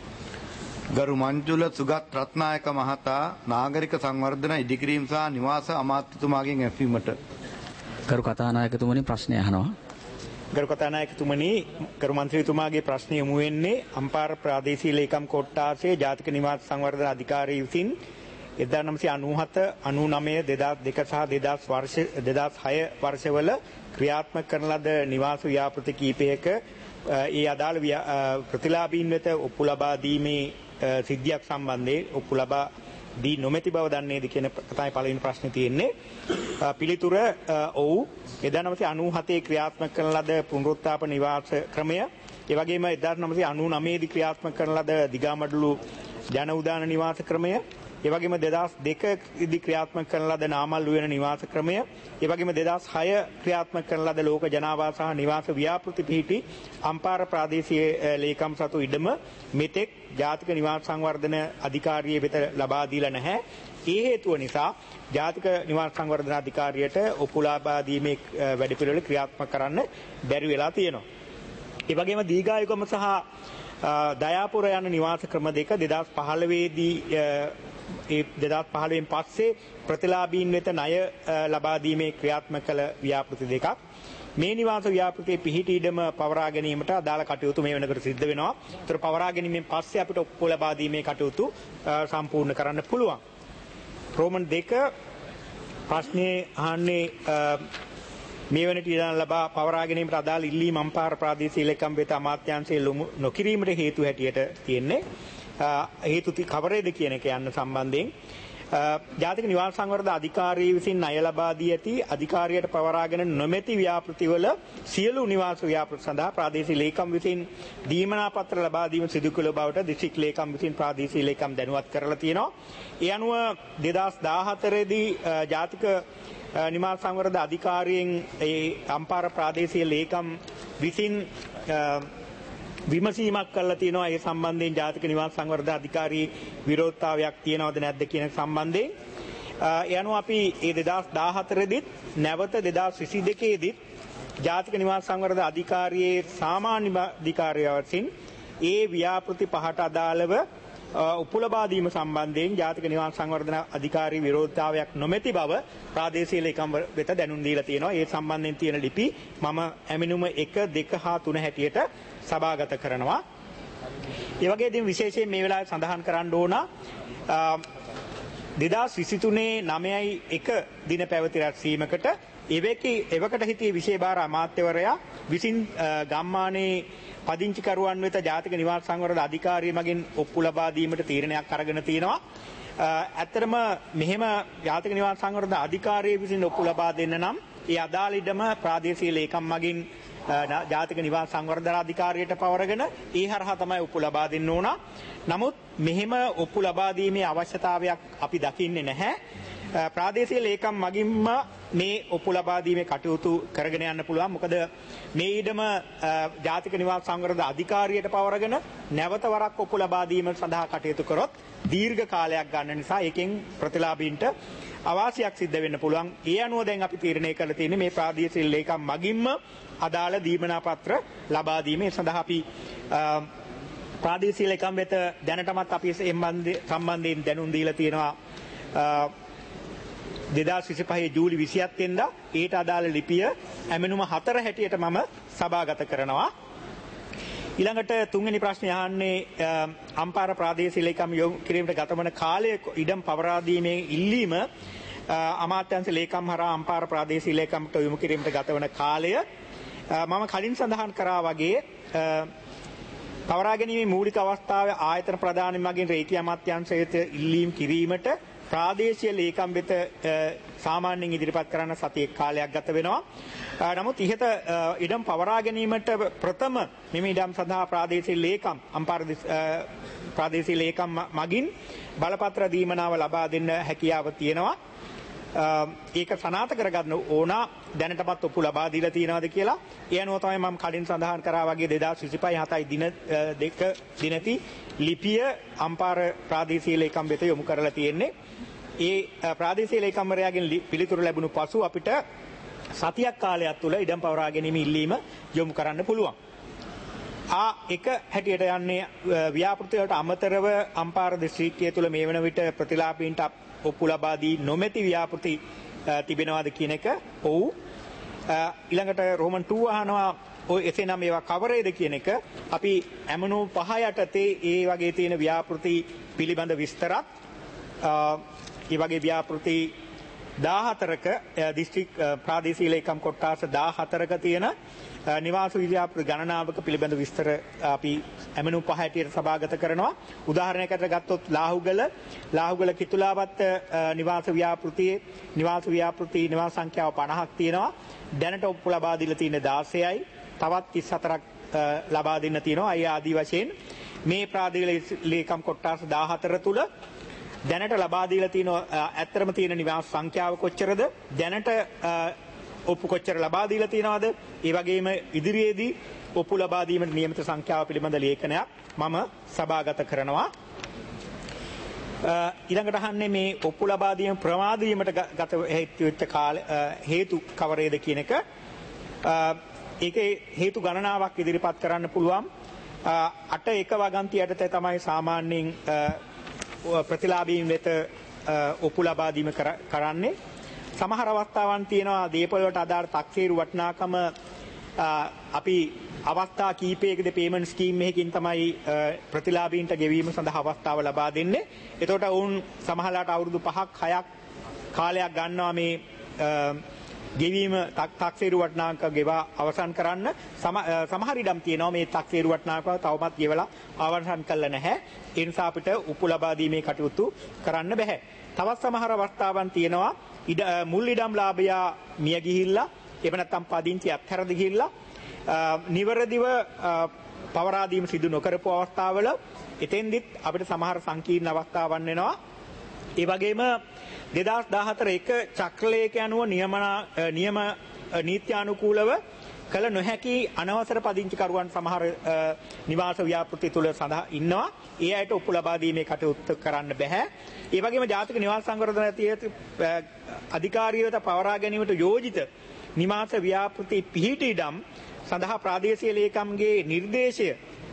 ගරු මංජුල සුගත් රත්නායක මහතා නාගරික සංවර්ධන ඉදිකිරීම සහ නිවාස අමාත්‍යතුමාගෙන් ඇසීමට ගරු කතානායකතුමනි ප්‍රශ්නය අහනවා. ගරු කතානායකතුමනි ගරු මන්ත්‍රීතුමාගේ ප්‍රශ්නය යොමු වෙන්නේ අම්පාර ප්‍රාදේශීය ලේකම් කොට්ටාසේ ජාතික නිවාස සංවර්ධන අධිකාරිය විසින් එක්දාස් නවසිය අනූහත අනූනවය දෙදාස් දෙක සහ දෙදාස් වර්ෂ දෙදාස් හය වර්ෂවල ක්‍රියාත්මක කරන ලද නිවාස ව්‍යාපෘති කීපයක ඒ අදාළ ප්‍රතිලාභීන් වෙත ඔප්පු ලබා දීමේ සිද්ධියක් සම්බන්ධයෙන් ඔප්පු ලබා දී නොමැති බව දන්නේද කියන තමයි පළවෙනි ප්‍රශ්නේ තියෙන්නේ. පිළිතුර ඔව් එක්දාස් නවසිය අනූහතේ ක්‍රියාත්මක කරන ලද පුනරුත්ථාපන නිවාස ක්‍රමය ඒ වගේම එක්දාස් නවසිය අනූනවය දී ක්‍රියාත්මක කරන ලද දිගාමඩලු ජන උදාන නිවාස ක්‍රමය ඒ වගේම දෙදාස් දෙක දී ක්‍රියාත්මක කරන ලද නාමල්ලු වෙන නිවාස ක්‍රමය ඒ වගේම දෙදාස් හය ක්‍රියාත්මක කරන ලද ලෝක ජනාවාස සහ නිවාස ව්‍යාපෘති පිහිටි අම්පාර ප්‍රාදේශීය ලේකම් සතු ඉඩම මෙතෙක් ජාතික නිවාස සංවර්ධන අධිකාරිය වෙත ලබා දීලා නැහැ. ඒ හේතුව නිසා ජාතික නිවාස සංවර්ධන අධිකාරියට ඔප්පු ලබා දීමේ වැඩපිළිවෙල ක්‍රියාත්මක කරන්න බැරි වෙලා තියෙනවා. ඒ වගේම දීඝායුගම සහ දයාපුර යන නිවාස ක්‍රම දෙක දෙදාස් පහළොව දී ඒ දෙදාස් පහළොවෙන් පස්සේ ප්‍රතිලාභීන් වෙත ණය ලබා දීමේ ක්‍රියාත්මක කළ ව්‍යාපෘති දෙකක්. මේ නිවාස ව්‍යාපෘතියේ පිහිටි ඉඩම පවරා ගැනීමට අදාළ කටයුතු මේ වෙනකොට සිද්ධ වෙනවා. ඒතර පවරා ගැනීමෙන් පස්සේ අපිට ඔප්පු ලබා දීමේ කටයුතු සම්පූර්ණ කරන්න පුළුවන්. රෝමන් දෙක ප්‍රශ්නේ අහන්නේ මේ වෙනට ඉඩම් ලබා පවරා ගැනීමට අදාළ ඉල්ලීම් අම්පාර ප්‍රාදේශීය ලේකම් වෙත අමාත්‍යාංශයේ නොකිරීමට හේතු හැටියට තියෙන්නේ. හේතු කවරේද කියන එක යන්න සම්බන්ධයෙන් ජාතික නිවාස සංවර්ධන අධිකාරිය විසින් ණය ලබා දී ඇති අධිකාරියට පවරාගෙන නොමැති ව්‍යාපෘතිවල සියලු නිවාස ව්‍යාපෘති සඳහා ප්‍රාදේශීය ලේකම් විසින් දීමනා පත්‍ර ලබා දීම සිදු කළ බවට දිස්ත්‍රික් ලේකම් විසින් ප්‍රාදේශීය ලේකම් දැනුවත් කරලා තියෙනවා. ඒ අනුව දෙදාස් දාහතර දී ජාතික නිවාස සංවර්ධන අධිකාරියෙන් ඒ අම්පාර ප්‍රාදේශීය ලේකම් විසින් විමසීමක් කරලා තියෙනවා ඒ සම්බන්ධයෙන් ජාතික නිවාස සංවර්ධන අධිකාරී විරෝධතාවයක් තියෙනවද නැද්ද කියන සම්බන්ධයෙන්. ඒ අනුව අපි ඒ දෙදාස් දාහතර දීත් නැවත දෙදාස් විසිදෙක දීත් ජාතික නිවාස සංවර්ධන අධිකාරියේ සාමාන්‍ය අධිකාරිය විසින් ඒ ව්‍යාපෘති පහට අදාළව උපුලබා දීම සම්බන්ධයෙන් ජාතික නිවාස සංවර්ධන අධිකාරී විරෝධතාවයක් නොමැති බව ප්‍රාදේශීය ලේකම් වෙත දැනුම් දීලා තියෙනවා. ඒ සම්බන්ධයෙන් තියෙන ලිපි මම ඇමිනුම එක දෙක හා තුන හැටියට සභාගත කරනවා. ඒ වගේ ඉතින් විශේෂයෙන් මේ වෙලාවේ සඳහන් කරන්න ඕන දෙදාස් විසිතුනේ නවයයි එක දින පැවති රැස්වීමකට එවැකි එවකට හිටියේ විශේෂ භාර අමාත්‍යවරයා විසින් ගම්මානයේ පදිංචිකරුවන් වෙත ජාතික නිවාස සංවර්ධන අධිකාරිය මගින් ඔප්පු ලබා දීමට තීරණයක් අරගෙන තියෙනවා. ඇත්තටම මෙහෙම ජාතික නිවාස සංවර්ධන අධිකාරිය විසින් ඔප්පු ලබා දෙන්න නම් ඒ අදාළ ඉඩම ප්‍රාදේශීය ලේකම් මගින් ජාතික නිවාස සංවර්ධන අධිකාරියට පවරගෙන ඒ හරහා තමයි ඔප්පු ලබා දෙන්න ඕන. නමුත් මෙහෙම ඔප්පු ලබා දීමේ අවශ්‍යතාවයක් අපි දකින්නේ නැහැ. ප්‍රාදේශීය ලේකම් මගින්ම මේ ඔප්පු ලබා දීමේ කටයුතු කරගෙන යන්න පුළුවන්. මොකද මේ ඊඩම ජාතික නිවාස සංවර්ධන අධිකාරියට පවරගෙන නැවත වරක් ඔප්පු ලබා දීම සඳහා කටයුතු කරොත් දීර්ඝ කාලයක් ගන්න නිසා ඒකෙන් ප්‍රතිලාභීන්ට අවාසියක් සිද්ධ වෙන්න පුළුවන්. ඒ අනුව දැන් අපි තීරණය කරලා තියෙන්නේ මේ ප්‍රාදේශීය ලේකම් මගින්ම අදාළ දීමනා පත්‍ර ලබා දීම. ඒ සඳහා අපි ප්‍රාදේශීය ලේකම් වෙත දැනටමත් අපි සම්බන්ධයෙන් දැනුම් දීලා තියෙනවා. දෙදාස් විසිපහේ ජූලි විසිහත් වෙනිදා ඊට අදාළ ලිපිය ඇමනුම හතර හැටියට මම සභාගත කරනවා. ඊළඟට තුන්වෙනි ප්‍රශ්නේ අහන්නේ අම්පාර ප්‍රාදේශීය ලේකම් යොමු කිරීමට ගතවන කාලය ඉඩම් පවරා දීමේ ඉල්ලීම අමාත්‍යාංශ ලේකම් හරහා අම්පාර ප්‍රාදේශීය ලේකම්ට යොමු කිරීමට ගතවන කාලය මම කලින් සඳහන් කරා වගේ පවරා ගැනීමේ මූලික අවස්ථාවේ ආයතන ප්‍රධානි මගින් රේඛීය අමාත්‍යාංශයට ඉල්ලීම් කිරීමට ප්‍රාදේශීය ලේකම් වෙත සාමාන්‍යයෙන් ඉදිරිපත් කරන්න සතියේ කාලයක් ගත වෙනවා. නමුත් ඉහත ඉඩම් පවරා ගැනීමට ප්‍රථම මෙම ඉඩම් සඳහා ප්‍රාදේශීය ලේකම් අම්පාර ප්‍රාදේශීය ලේකම් මගින් බලපත්‍ර දීමනාව ලබා දෙන්න හැකියාව තියෙනවා. ඒක සනාථ කරගන්න ඕන දැනටමත් ඔප්පු ලබා දීලා තියෙනවද කියලා. ඒ අනුව තමයි මම කලින් සඳහන් කරා වගේ දෙදාස් විසිපහ හතයි දින දෙක දිනති ලිපිය අම්පාර ප්‍රාදේශීය ලේකම් වෙත යොමු කරලා තියෙන්නේ. ඒ ප්‍රාදේශීය ලේකම්වරයාගෙන් පිළිතුරු ලැබුණු පසු අපිට සතියක් කාලයක් තුළ ඉඩම් පවරා ගැනීම ඉල්ලීම යොමු කරන්න පුළුවන්. ආ එක හැටියට යන්නේ ව්‍යාපෘතිවලට අමතරව අම්පාර දිස්ත්‍රික්කය තුළ මේ වන විට ප්‍රතිලාභීන්ට ඔප්පු ලබා දී නොමැති ව්‍යාපෘති තිබෙනවාද කියන එක. ඔව්. ඊළඟට රෝමන් टू අහනවා ඔය එසේනම් ඒවා කවරේද කියන එක. අපි ඇමනෝ පහ යටතේ ඒ වගේ තියෙන ව්‍යාපෘති පිළිබඳ විස්තරත් ඒ වගේ ව්‍යාපෘති දාහතරක දිස්ත්‍රික් ප්‍රාදේශීය ලේකම් කොට්ටාස දාහතරක තියෙන නිවාස ව්‍යාපෘති ගණනාවක පිළිබඳ විස්තර අපි ඇමනු පහ හැටියට සභාගත කරනවා. උදාහරණයකට ගත්තොත් ලාහුගල ලාහුගල කිතුලාවත් නිවාස ව්‍යාපෘතියේ නිවාස ව්‍යාපෘති නිවාස සංඛ්‍යාව පනහක් තියෙනවා. දැනට ඔප්පු ලබා දීලා තියෙන දාසයයි. තවත් තිස් හතරක් ලබා දෙන්න තියෙනවා. අය ආදී වශයෙන් මේ ප්‍රාදේශීය ලේකම් කොට්ටාස දාහතර තුල දැනට ලබා දීලා තියෙන ඇත්තටම තියෙන නිවාස සංඛ්‍යාව කොච්චරද? දැනට ඔප්පු කොච්චර ලබා දීලා තියෙනවද? ඒ වගේම ඉදිරියේදී ඔප්පු ලබා දීමට නියමිත සංඛ්‍යාව පිළිබඳ ලේඛනයක් මම සභාගත කරනවා. ඊළඟට අහන්නේ මේ ඔප්පු ලබා දීම ප්‍රමාද වීමට ගත වෙච්ච කාල හේතු කවරේද කියන එක. ඒකේ හේතු ගණනාවක් ඉදිරිපත් කරන්න පුළුවන්. අට එක වගන්ති යටතේ තමයි සාමාන්‍යයෙන් ප්‍රතිලාභීන් වෙත ඔප්පු ලබා දීම කරන්නේ. සමහර අවස්ථාවන් තියෙනවා දීපල වලට අදාළ තක්සේරු වටිනාකම අපි අවස්ථා කීපයකදී පේමන්ට් ස්කීම් එකකින් තමයි ප්‍රතිලාභීන්ට ගෙවීම සඳහා අවස්ථාව ලබා දෙන්නේ. එතකොට වුන් සමහරලාට අවුරුදු පහක් හයක් කාලයක් ගන්නවා මේ ගෙවීම තක්සේරු වටිනාකම ගෙවා අවසන් කරන්න. සමහර ඉඩම් තියෙනවා මේ තක්සේරු වටිනාකම තවමත් ගෙවලා අවසන් කළා නැහැ. ඒ නිසා අපිට උපු ලබා දීමේ කටයුතු කරන්න බෑ. තවත් සමහර අවස්ථාවන් තියෙනවා ඉඩ මුල් ඉඩම් ලාභයා මිය ගිහිල්ලා එහෙම නැත්නම් පදිංචි අත්හැරද ගිහිල්ලා නිවරදිව පවරා දීම සිදු නොකරපු අවස්ථාවල එතෙන්දිත් අපිට සමහර සංකීර්ණ අවස්ථාවන් වෙනවා. ඒ වගේම දෙදාස් දාහතර එක චක්‍රලේඛ අනුව නියමනා නියම නීත්‍යානුකූලව කළ නොහැකි අනවසර පදිංචිකරුවන් සමහර නිවාස ව්‍යාපෘති තුල සඳහා ඉන්නවා. ඒ අයට ඔප්පු ලබා දීමේ කටයුතු කරන්න බෑ. ඒ වගේම ජාතික නිවාස සංවර්ධන අධිකාරියට පවරා ගැනීමට යෝජිත නිවාස ව්‍යාපෘති පිහිටි ඉඩම් සඳහා ප්‍රාදේශීය ලේකම්ගේ නිර්දේශය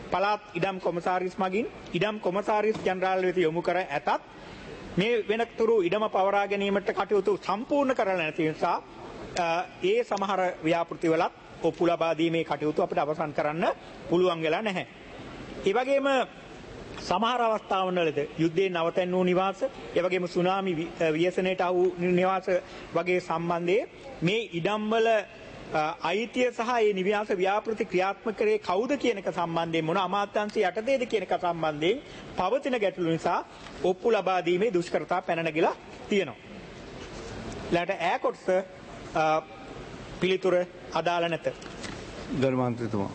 පළාත් ඉඩම් කොමසාරිස් මගින් ඉඩම් කොමසාරිස් ජනරාල් වෙත යොමු කර ඇතත් මේ වෙනතුරු ඉඩම පවරා ගැනීමට කටයුතු සම්පූර්ණ කරලා නැති නිසා ඒ සමහර ව්‍යාපෘතිවලත් ඔප්පු ලබා දීමේ කටයුතු අපිට අවසන් කරන්න පුළුවන් වෙලා නැහැ. ඒ වගේම සමහර අවස්ථාවලදී යුද්ධයෙන් නවතැන් වූ නිවාස, ඒ වගේම සුනාමි ව්‍යසනයට ආ වූ නිවාස වගේ සම්බන්ධයේ මේ ඉඩම්වල අයිතිය සහ ඒ නිවාස ව්‍යාපෘති ක්‍රියාත්මක කරේ කවුද කියන එක සම්බන්ධයෙන් මොන අමාත්‍යාංශය යටතේද කියන එක සම්බන්ධයෙන් පවතින ගැටලු නිසා ඔප්පු ලබා දීමේ දුෂ්කරතා පැන නැගිලා තියෙනවා. ඊළඟට ඈ කොටස පිළිතුර අදාළ නැත. ගරු මන්ත්‍රීතුමා.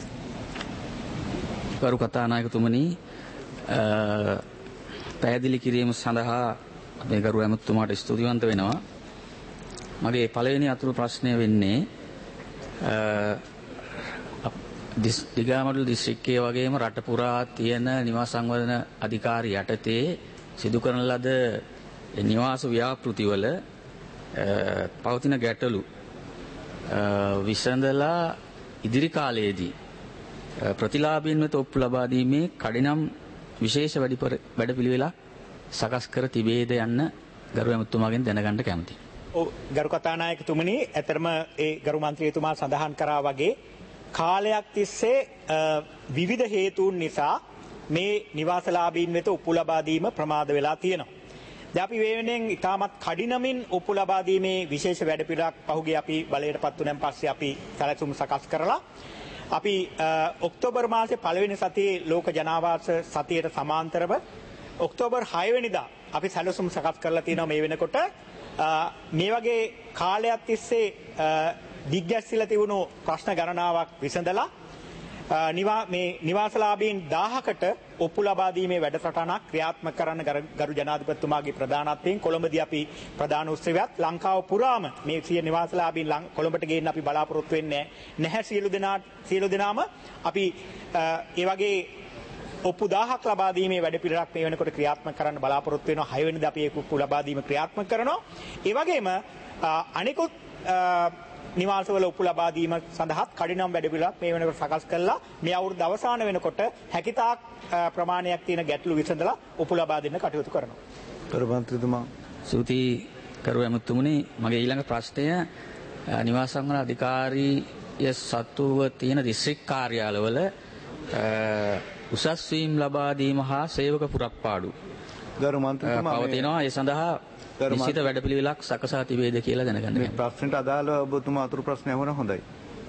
ගරු කතානායකතුමනි, පැහැදිලි කිරීම සඳහා මේ ගරු ඇමතුමාට ස්තුතිවන්ත වෙනවා. මගේ පළවෙනි අතුරු ප්‍රශ්නය වෙන්නේ දිගාමඩුල් දිස්ත්‍රික්කයේ වගේම රට පුරා තියෙන නිවාස සංවර්ධන අධිකාරිය යටතේ සිදු කරන ලද නිවාස ව්‍යාපෘතිවල පවතින ගැටලු විසඳලා ඉදිරි කාලයේදී ප්‍රතිලාභීන් වෙත ඔප්පු ලබා දීමේ කඩිනම් විශේෂ වැඩපිළිවෙලක් සකස් කර තිබේද යන්න ගරු ඇමතුමාගෙන් දැනගන්න කැමතියි. ඔව් ගරු කතානායකතුමනි, ඇතරම ඒ ගරු මන්ත්‍රීතුමා සඳහන් කරා වගේ කාලයක් තිස්සේ විවිධ හේතුන් නිසා මේ නිවාසලාභීන් වෙත ඔප්පු ලබා දීම ප්‍රමාද වෙලා තියෙනවා. දැන් අපි වේවෙනෙන් ඉතාමත් කඩිනමින් ඔප්පු ලබා දීමේ විශේෂ වැඩපිළිවෙලක් පහුගිය අපි බලයටපත් වුණාන් පස්සේ අපි සැලසුම් සකස් කරලා අපි ඔක්තෝබර් මාසේ පළවෙනි සතියේ ලෝක ජනාවාස සතියට සමාන්තරව ඔක්තෝබර් හය වෙනිදා අපි සැලසුම් සකස් කරලා තියෙනවා. මේ වෙනකොට මේ වගේ කාලයක් තිස්සේ දිග්ගැස්සিলা තිබුණු ප්‍රශ්න ගණනාවක් විසඳලා නිවා මේ නිවාසලාභීන් දහයකට ඔප්පු ලබා දීමේ වැඩසටහනක් ක්‍රියාත්මක කරන්න ගරු ජනාධිපතිතුමාගේ ප්‍රධානත්වයෙන් කොළඹදී අපි ප්‍රධාන උත්සවයක් ලංකාව පුරාම මේ සිය නිවාසලාභීන් කොළඹට ගේන්න අපි බලාපොරොත්තු වෙන්නේ නැහැ. සියලු දෙනා සියලු දෙනාම අපි ඒ වගේ ඔප්පු දහයක් ලබා දීමේ වැඩපිළිවෙලක් මේ වෙනකොට ක්‍රියාත්මක කරන්න බලාපොරොත්තු වෙනවා. හය වෙනිදා අපි ඒක ඔප්පු ලබා දීම ක්‍රියාත්මක කරනවා. ඒ වගේම අනිකුත් නිවාසවල ඔප්පු ලබා දීම සඳහාත් කඩිනම් වැඩපිළිවෙලක් මේ වෙනකොට සකස් කළා. මේ අවුරුද්ද අවසාන වෙනකොට හැකිතාක් ප්‍රමාණයක් තියෙන ගැටලු විසඳලා ඔප්පු ලබා දෙන්න කටයුතු කරනවා. ගරු මන්ත්‍රීතුමා. සූති කරු ඇමතුමනි, මගේ ඊළඟ ප්‍රශ්නය නිවාස සංවර්ධන අධිකාරිය සතුව තියෙන දිස්ත්‍රික් කාර්යාලවල උසස් වීම් ලබා දීම හා සේවක පුරප්පාඩු ගරු මන්ත්‍රීතුමා පවතිනවා. ඒ සඳහා නිශ්චිත වැඩපිළිවෙලක් සකසා තිබේද කියලා දැනගන්න. මේ ප්‍රශ්නට අදාළව ඔබතුමා අතුරු ප්‍රශ්න අහුවන හොඳයි.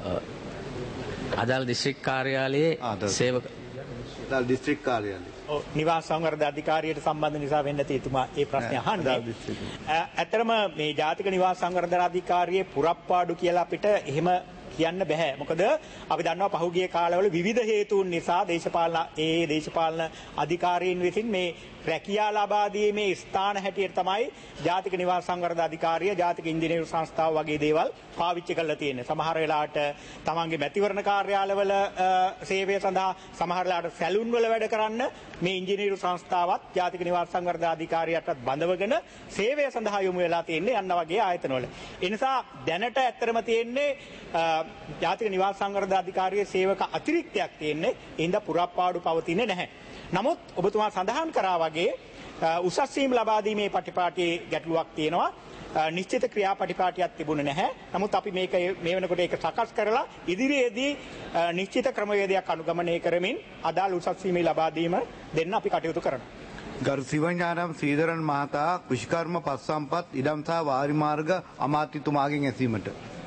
අදාළ දිස්ත්‍රික් කාර්යාලයේ සේවක අදාළ දිස්ත්‍රික් කාර්යාලය ඔව් නිවාස සංවර්ධන අධිකාරියට සම්බන්ධ නිසා වෙන්න ඇති එතුමා ඒ ප්‍රශ්නේ අහන්නේ. ඇත්තටම මේ ජාතික නිවාස සංවර්ධන අධිකාරියේ පුරප්පාඩු කියලා අපිට එහෙම කියන්න බෑ. මොකද අපි දන්නවා පහුගිය කාලවල විවිධ හේතුන් නිසා දේශපාලන ඒ දේශපාලන අධිකාරීන් විසින් මේ රැකියා ලබා දීමේ ස්ථාන හැටියට තමයි ජාතික නිවාස සංවර්ධන අධිකාරිය, ජාතික ඉංජිනේරු සංස්ථාව වගේ දේවල් පාවිච්චි කරලා තියෙන්නේ. සමහර වෙලාවට තමන්ගේ මැතිවරණ කාර්යාලවල සේවය සඳහා, සමහර වෙලාවට සැලුන් වල වැඩ කරන්න මේ ඉංජිනේරු සංස්ථාවත් ජාතික නිවාස සංවර්ධන අධිකාරියටත් බඳවගෙන සේවය සඳහා යොමු වෙලා තියෙන්නේ යන්න වගේ ආයතනවල. ඒ නිසා දැනට ඇත්තටම තියෙන්නේ ජාතික නිවාස සංවර්ධන අධිකාරියේ සේවක අතිරික්තයක් තියෙන්නේ. ඒ හින්දා පුරප්පාඩු පවතින්නේ නැහැ. නමුත් ඔබතුමා සඳහන් කරා වගේ උසස් වීම ලබා දීමේ පටිපාටියේ ගැටලුවක් තියෙනවා. නිශ්චිත ක්‍රියාපටිපාටියක් තිබුණේ නැහැ. නමුත් අපි මේක මේ වෙනකොට ඒක සකස් කරලා ඉදිරියේදී නිශ්චිත ක්‍රමවේදයක් අනුගමනය කරමින් අදාළ උසස් වීම ලබා දීම දෙන්න අපි කටයුතු කරනවා. ගරු සිවඥානම් සීදරන් මහතා කෘෂිකර්ම පස්සම්පත් ඉඩම් සහ වාරි මාර්ග අමාත්‍යතුමාගෙන් ඇසීමට.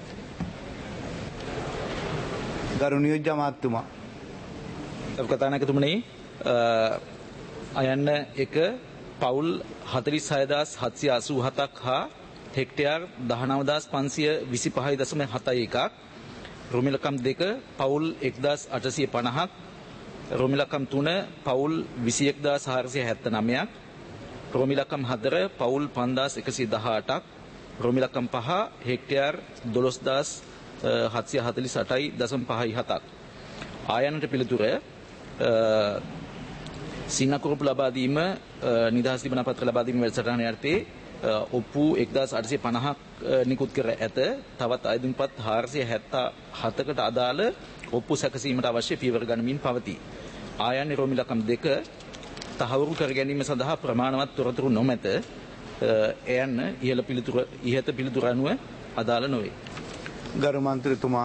ගරු නියෝජ්‍ය අමාත්‍යතුමා. කතානායකතුමනි, අයන්න එක පවුල් හතළිස් හය හදාස් හත්සිය අසූ හතක් හා හෙක්ටයාර් දහනව හදාස් පන්සිය විසි පහයි දශම හතයි එකක්, රොමිලකම් දෙක පවුල් එක්දාස් අටසිය පනහක්, රොමිලකම් තුන පවුල් විසි එක්දාස් හාරසිය හැත්ත නමයක්, රොමිලකම් හතර පවුල් පන්දාස් එකසිය දහඅටක්, රොමිලකම් පහ හෙක්ටයාර් දොළොස්දාස් හත්සිය හතළිස් අටයි දශම පහයි හතක්. ආයන්නට පිළිතුර සින්නකුරුපු ලබා දීම නිදහස් තිබෙන පත්‍ර ලබා දීම වැඩසටහන යටතේ ඔප්පු එක්දාස් අටසිය පනහක් නිකුත් කර ඇත. තවත් අයදුම්පත් හාරසිය හැත්තෑ හතකට අදාළ ඔප්පු සැකසීමට අවශ්‍ය පියවර ගනිමින් පවතී. ආයන්නේ රෝමිලකම් දෙක තහවුරු කර ගැනීම සඳහා ප්‍රමාණවත් තොරතුරු නොමැත. එයන්න ඉහළ පිළිතුර ඉහත පිළිතුර අනුව අදාළ නොවේ. ගරු මන්ත්‍රීතුමා.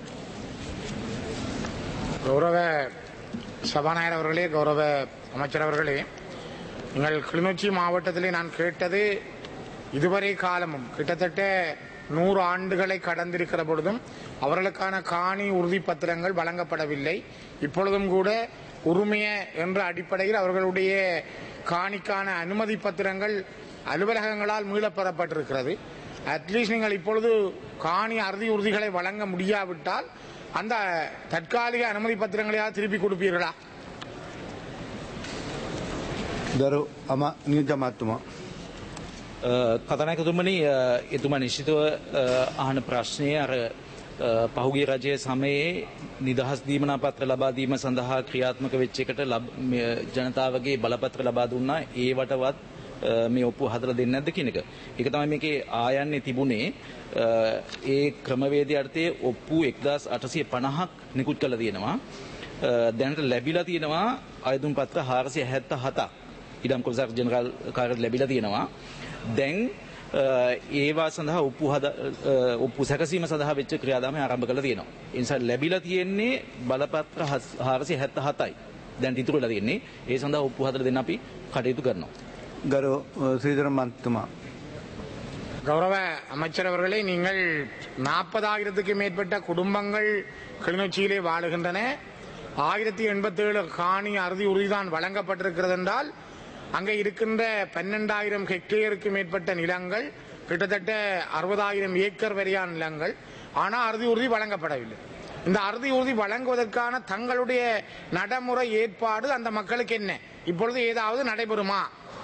கௌரவ சபாநாயகர் அவர்களே, கௌரவ அமைச்சர் அவர்களே, எங்கள் கிளிநொச்சி மாவட்டத்திலே நான் கேட்டது இதுவரை காலமும் கிட்டத்தட்ட நூறு ஆண்டுகளை கடந்திருக்கிற பொழுதும் அவர்களுக்கான காணி உறுதி பத்திரங்கள் வழங்கப்படவில்லை. இப்பொழுதும் கூட உரிமைய என்ற அடிப்படையில் அவர்களுடைய காணிக்கான அனுமதி பத்திரங்கள் அலுவலகங்களால் மீளப்பெறப்பட்டிருக்கிறது. அட்லீஸ்ட் நீங்கள் இப்பொழுது காணி அறுதி உறுதிகளை வழங்க முடியாவிட்டால் அந்த தற்காலிக அனுமதி பத்திரங்களையாவது திருப்பி கொடுப்பீர்களா? ගරු අම නියෝජ්‍ය අමාත්‍යතුමා. කතානායකතුමනි, එතුමා නිශ්චිතව අහන ප්‍රශ්නය අර පහුගිය රජයේ සමයේ නිදහස් දීමනා පත්‍ර ලබා දීම සඳහා ක්‍රියාත්මක වෙච්ච එකට ජනතාවගේ බලපත්‍ර ලබා දුන්නා. ඒවටවත් මේ ඔප්පු හදලා දෙන්නේ නැද්ද කියන එක. ඒක තමයි මේකේ ආයන්නේ තිබුණේ. ඒ ක්‍රමවේදය අර්ථයේ ඔප්පු එක්දාස් අටසිය පනහක් නිකුත් කළා තියෙනවා. දැනට ලැබිලා තියෙනවා ආයුධම් පත්‍ර හාරසිය හැත්තෑ හතක්. ඉඩම් කොල්සාර ජෙනරාල් කාර්යාලයට ලැබිලා තියෙනවා. දැන් ඒවා සඳහා ඔප්පු හද ඔප්පු සැකසීම සඳහා වෙච්ච ක්‍රියාදාමය ආරම්භ කරලා තියෙනවා. ඒ නිසා ලැබිලා තියෙන්නේ බලපත්‍ර හාරසිය හැත්තෑ හතයි. දැන් ඉතුරු වෙලා තියෙන්නේ. ඒ සඳහා ඔප්පු හදලා දෙන්න අපි කටයුතු කරනවා. ගරු ශ්‍රීධරන් මන්ත්‍රීතුමා. கௌரவ அமைச்சர் அவர்களே, நீங்கள் நாற்பதாயிரத்துக்கு மேற்பட்ட குடும்பங்கள் கிளிநொச்சியிலே வாழுகின்றன. ஆயிரத்தி எண்பத்தி ஏழு காணி அறுதி உறுதிதான் வழங்கப்பட்டிருக்கிறது என்றால் அங்கே இருக்கின்ற பன்னெண்டாயிரம் ஹெக்டேருக்கு மேற்பட்ட நிலங்கள், கிட்டத்தட்ட அறுபதாயிரம் ஏக்கர் வரையான நிலங்கள், ஆனால் அறுதி உறுதி வழங்கப்படவில்லை. இந்த அறுதி உறுதி வழங்குவதற்கான தங்களுடைய நடைமுறை ஏற்பாடு அந்த மக்களுக்கு என்ன, இப்பொழுது ஏதாவது நடைபெறுமா?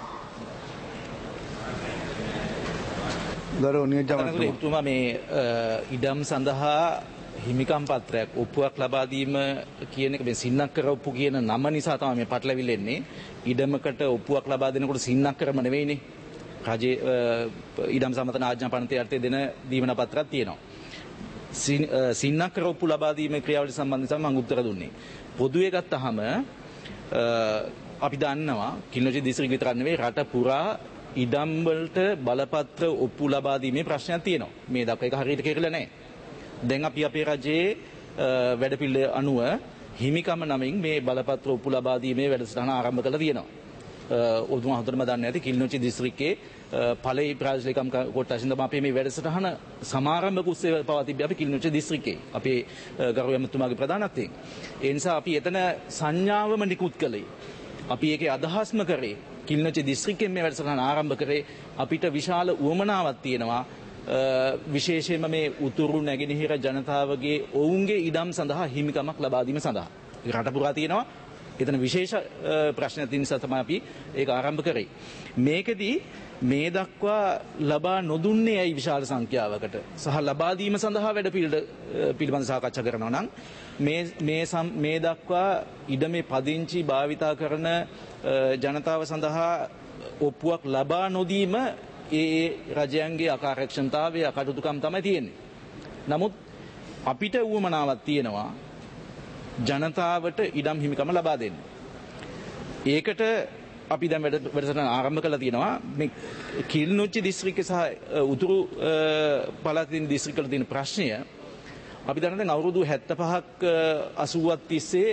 එතුමා මේ ඉඩම් සඳහා හිමිකම් පත්‍රයක් ඔප්පුවක් ලබා දීම කියන එක මේ සින්නක්කර ඔප්පු කියන නම නිසා තමයි මේ පටලවිල්ල එන්නේ. ඉඩමකට ඔප්පුවක් ලබා දෙනකොට සින්නක්කරම නෙවෙයිනේ. රජයේ ඉඩම් සමතන ආඥා පනතේ අර්ථය දෙන දීමන පත්‍රයක් තියෙනවා. සින්නක්කර ඔප්පු ලබා දීමේ ක්‍රියාවලිය සම්බන්ධව මම උත්තර දුන්නේ. පොදුවේ ගත්තාම අපි දන්නවා කිලිනොච්චි දිස්ත්‍රික්කය විතරක් නෙවෙයි රට පුරා ඉඩම් වලට බලපත්‍ර ඔප්පු ලබා දීමේ ප්‍රශ්නයක් තියෙනවා. මේ දක්වා ඒක හරියට කියලා නැහැ. දැන් අපි අපේ රජයේ වැඩපිළිවෙල අනුව හිමිකම නමින් මේ බලපත්‍ර ඔප්පු ලබා දීමේ වැඩසටහන ආරම්භ කරලා තියෙනවා. ඔබතුමා හොඳටම දන්නේ නැති කිලිනොච්චි දිස්ත්‍රික්කයේ පළේ ප්‍රාදේශීයකම් කොටසින් තමයි අපි මේ වැඩසටහන සමාරම්භ කුස්සේ පවා තිබ්බේ අපි කිලිනොච්චි දිස්ත්‍රික්කයේ. අපේ ගරු ඇමතුමාගේ ප්‍රධානත්වයෙන්. ඒ නිසා අපි එතන සංඥාවම නිකුත් කළේ. අපි ඒකේ අදහස්ම කරේ කිලිනොච්චි දිස්ත්‍රික්කයෙන් මේ වැඩසටහන ආරම්භ කරේ අපිට විශාල උවමනාවක් තියෙනවා. විශේෂයෙන්ම මේ උතුරු නැගෙනහිර ජනතාවගේ ඔවුන්ගේ ඉඩම් සඳහා හිමිකමක් ලබා දීම සඳහා. රට පුරා තියෙනවා. එතන විශේෂ ප්‍රශ්නයක් තියෙන නිසා තමයි අපි ඒක ආරම්භ කරේ. මේකෙදි මේ දක්වා ලබා නොදුන්නේ ඇයි විශාල සංඛ්‍යාවකට සහ ලබා දීම සඳහා වැඩ පිළිබඳ සාකච්ඡා කරනවා නම් මේ මේ මේ දක්වා ඉඩමේ පදිංචි භාවිතා කරන ජනතාව සඳහා ඔප්පුවක් ලබා නොදීම ඒ රජයන්ගේ අකාර්යක්ෂමතාවය අකටයුතුකම් තමයි තියෙන්නේ. නමුත් අපිට උවමනාවක් තියෙනවා ජනතාවට ඉඩම් හිමිකම ලබා දෙන්න. ඒකට අපි දැන් වැඩසටහන ආරම්භ කළා තියෙනවා. මේ කිලිනොච්චි දිස්ත්‍රික්කය සහ උතුරු පළාතින් දිස්ත්‍රික්කවල තියෙන ප්‍රශ්නය අපි දන්න දැන් අවුරුදු හැත්තෑ පහක් අසූවක් තිස්සේ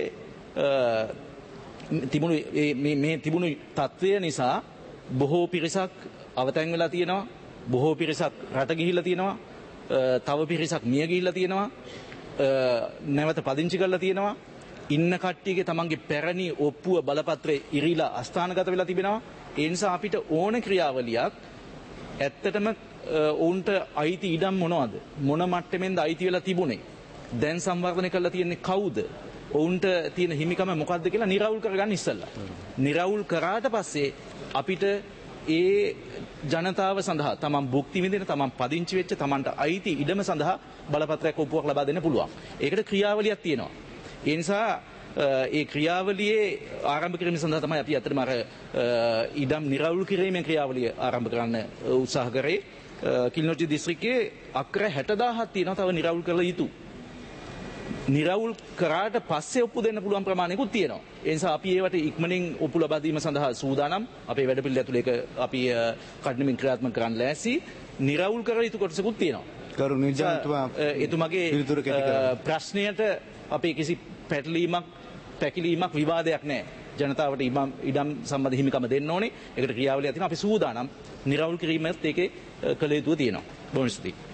තිබුණු මේ මේ තිබුණු තත්ත්වය නිසා බොහෝ පිරිසක් අවතැන් වෙලා තියෙනවා. බොහෝ පිරිසක් රට ගිහිල්ලා තියෙනවා. තව පිරිසක් මිය ගිහිල්ලා තියෙනවා. නැවත පදිංචි කරලා තියෙනවා. ඉන්න කට්ටියගේ තමන්ගේ පැරණි ඔප්පුව බලපත්‍රේ ඉරිලා අස්ථානගත වෙලා තිබෙනවා. ඒ නිසා අපිට ඕන ක්‍රියාවලියක් ඇත්තටම ඔවුන්ට අයිති ඉඩම් මොනවද? මොන මට්ටමෙන්ද අයිති වෙලා තිබුණේ? දැන් සංවර්ධනය කරලා තියෙන්නේ කවුද? ඔවුන්ට තියෙන හිමිකම මොකක්ද කියලා නිරවුල් කරගන්න ඉස්සෙල්ලා. නිරවුල් කරාට පස්සේ අපිට ඒ ජනතාව සඳහා තමන් භුක්ති විඳින තමන් පදිංචි වෙච්ච තමන්ට අයිති ඉඩම සඳහා බලපත්‍රයක් ඔප්පුවක් ලබා දෙන්න පුළුවන්. ඒකට ක්‍රියාවලියක් තියෙනවා. ඒ නිසා ඒ ක්‍රියාවලියේ ආරම්භ කිරීම සඳහා තමයි අපි අතරම අර ඉඩම් නිරවුල් කිරීමේ ක්‍රියාවලිය ආරම්භ කරන්න උත්සාහ කරේ. කිලිනොච්චි දිස්ත්‍රික්කයේ අක්‍ර හැට දාහක් තියෙනවා තව නිරවුල් කළ යුතු. නිරවුල් කරාට පස්සේ ඔප්පු දෙන්න පුළුවන් ප්‍රමාණයකුත් තියෙනවා. ඒ නිසා අපි ඒවට ඉක්මනින් ඔප්පු ලබා දීම සඳහා සූදානම්. අපේ වැඩපිළිවෙල ඇතුළේ ඒක අපි කඩිනමින් ක්‍රියාත්මක කරන්න ලෑස්ති. නිරවුල් කර යුතු කොටසකුත් තියෙනවා. කරු නිර්ජනතුමා එතුමගේ ප්‍රශ්නයට අපේ කිසි පැටලීමක් පැකිලීමක් විවාදයක් නැහැ. ජනතාවට ඉඩම් සම්බන්ධ හිමිකම දෙන්න ඕනේ. ඒකට ක්‍රියාවලියක් තියෙනවා. අපි සූදානම් නිරවුල් කිරීමත් ඒකේ කළ යුතු තියෙනවා. බොහොම ස්තුතියි.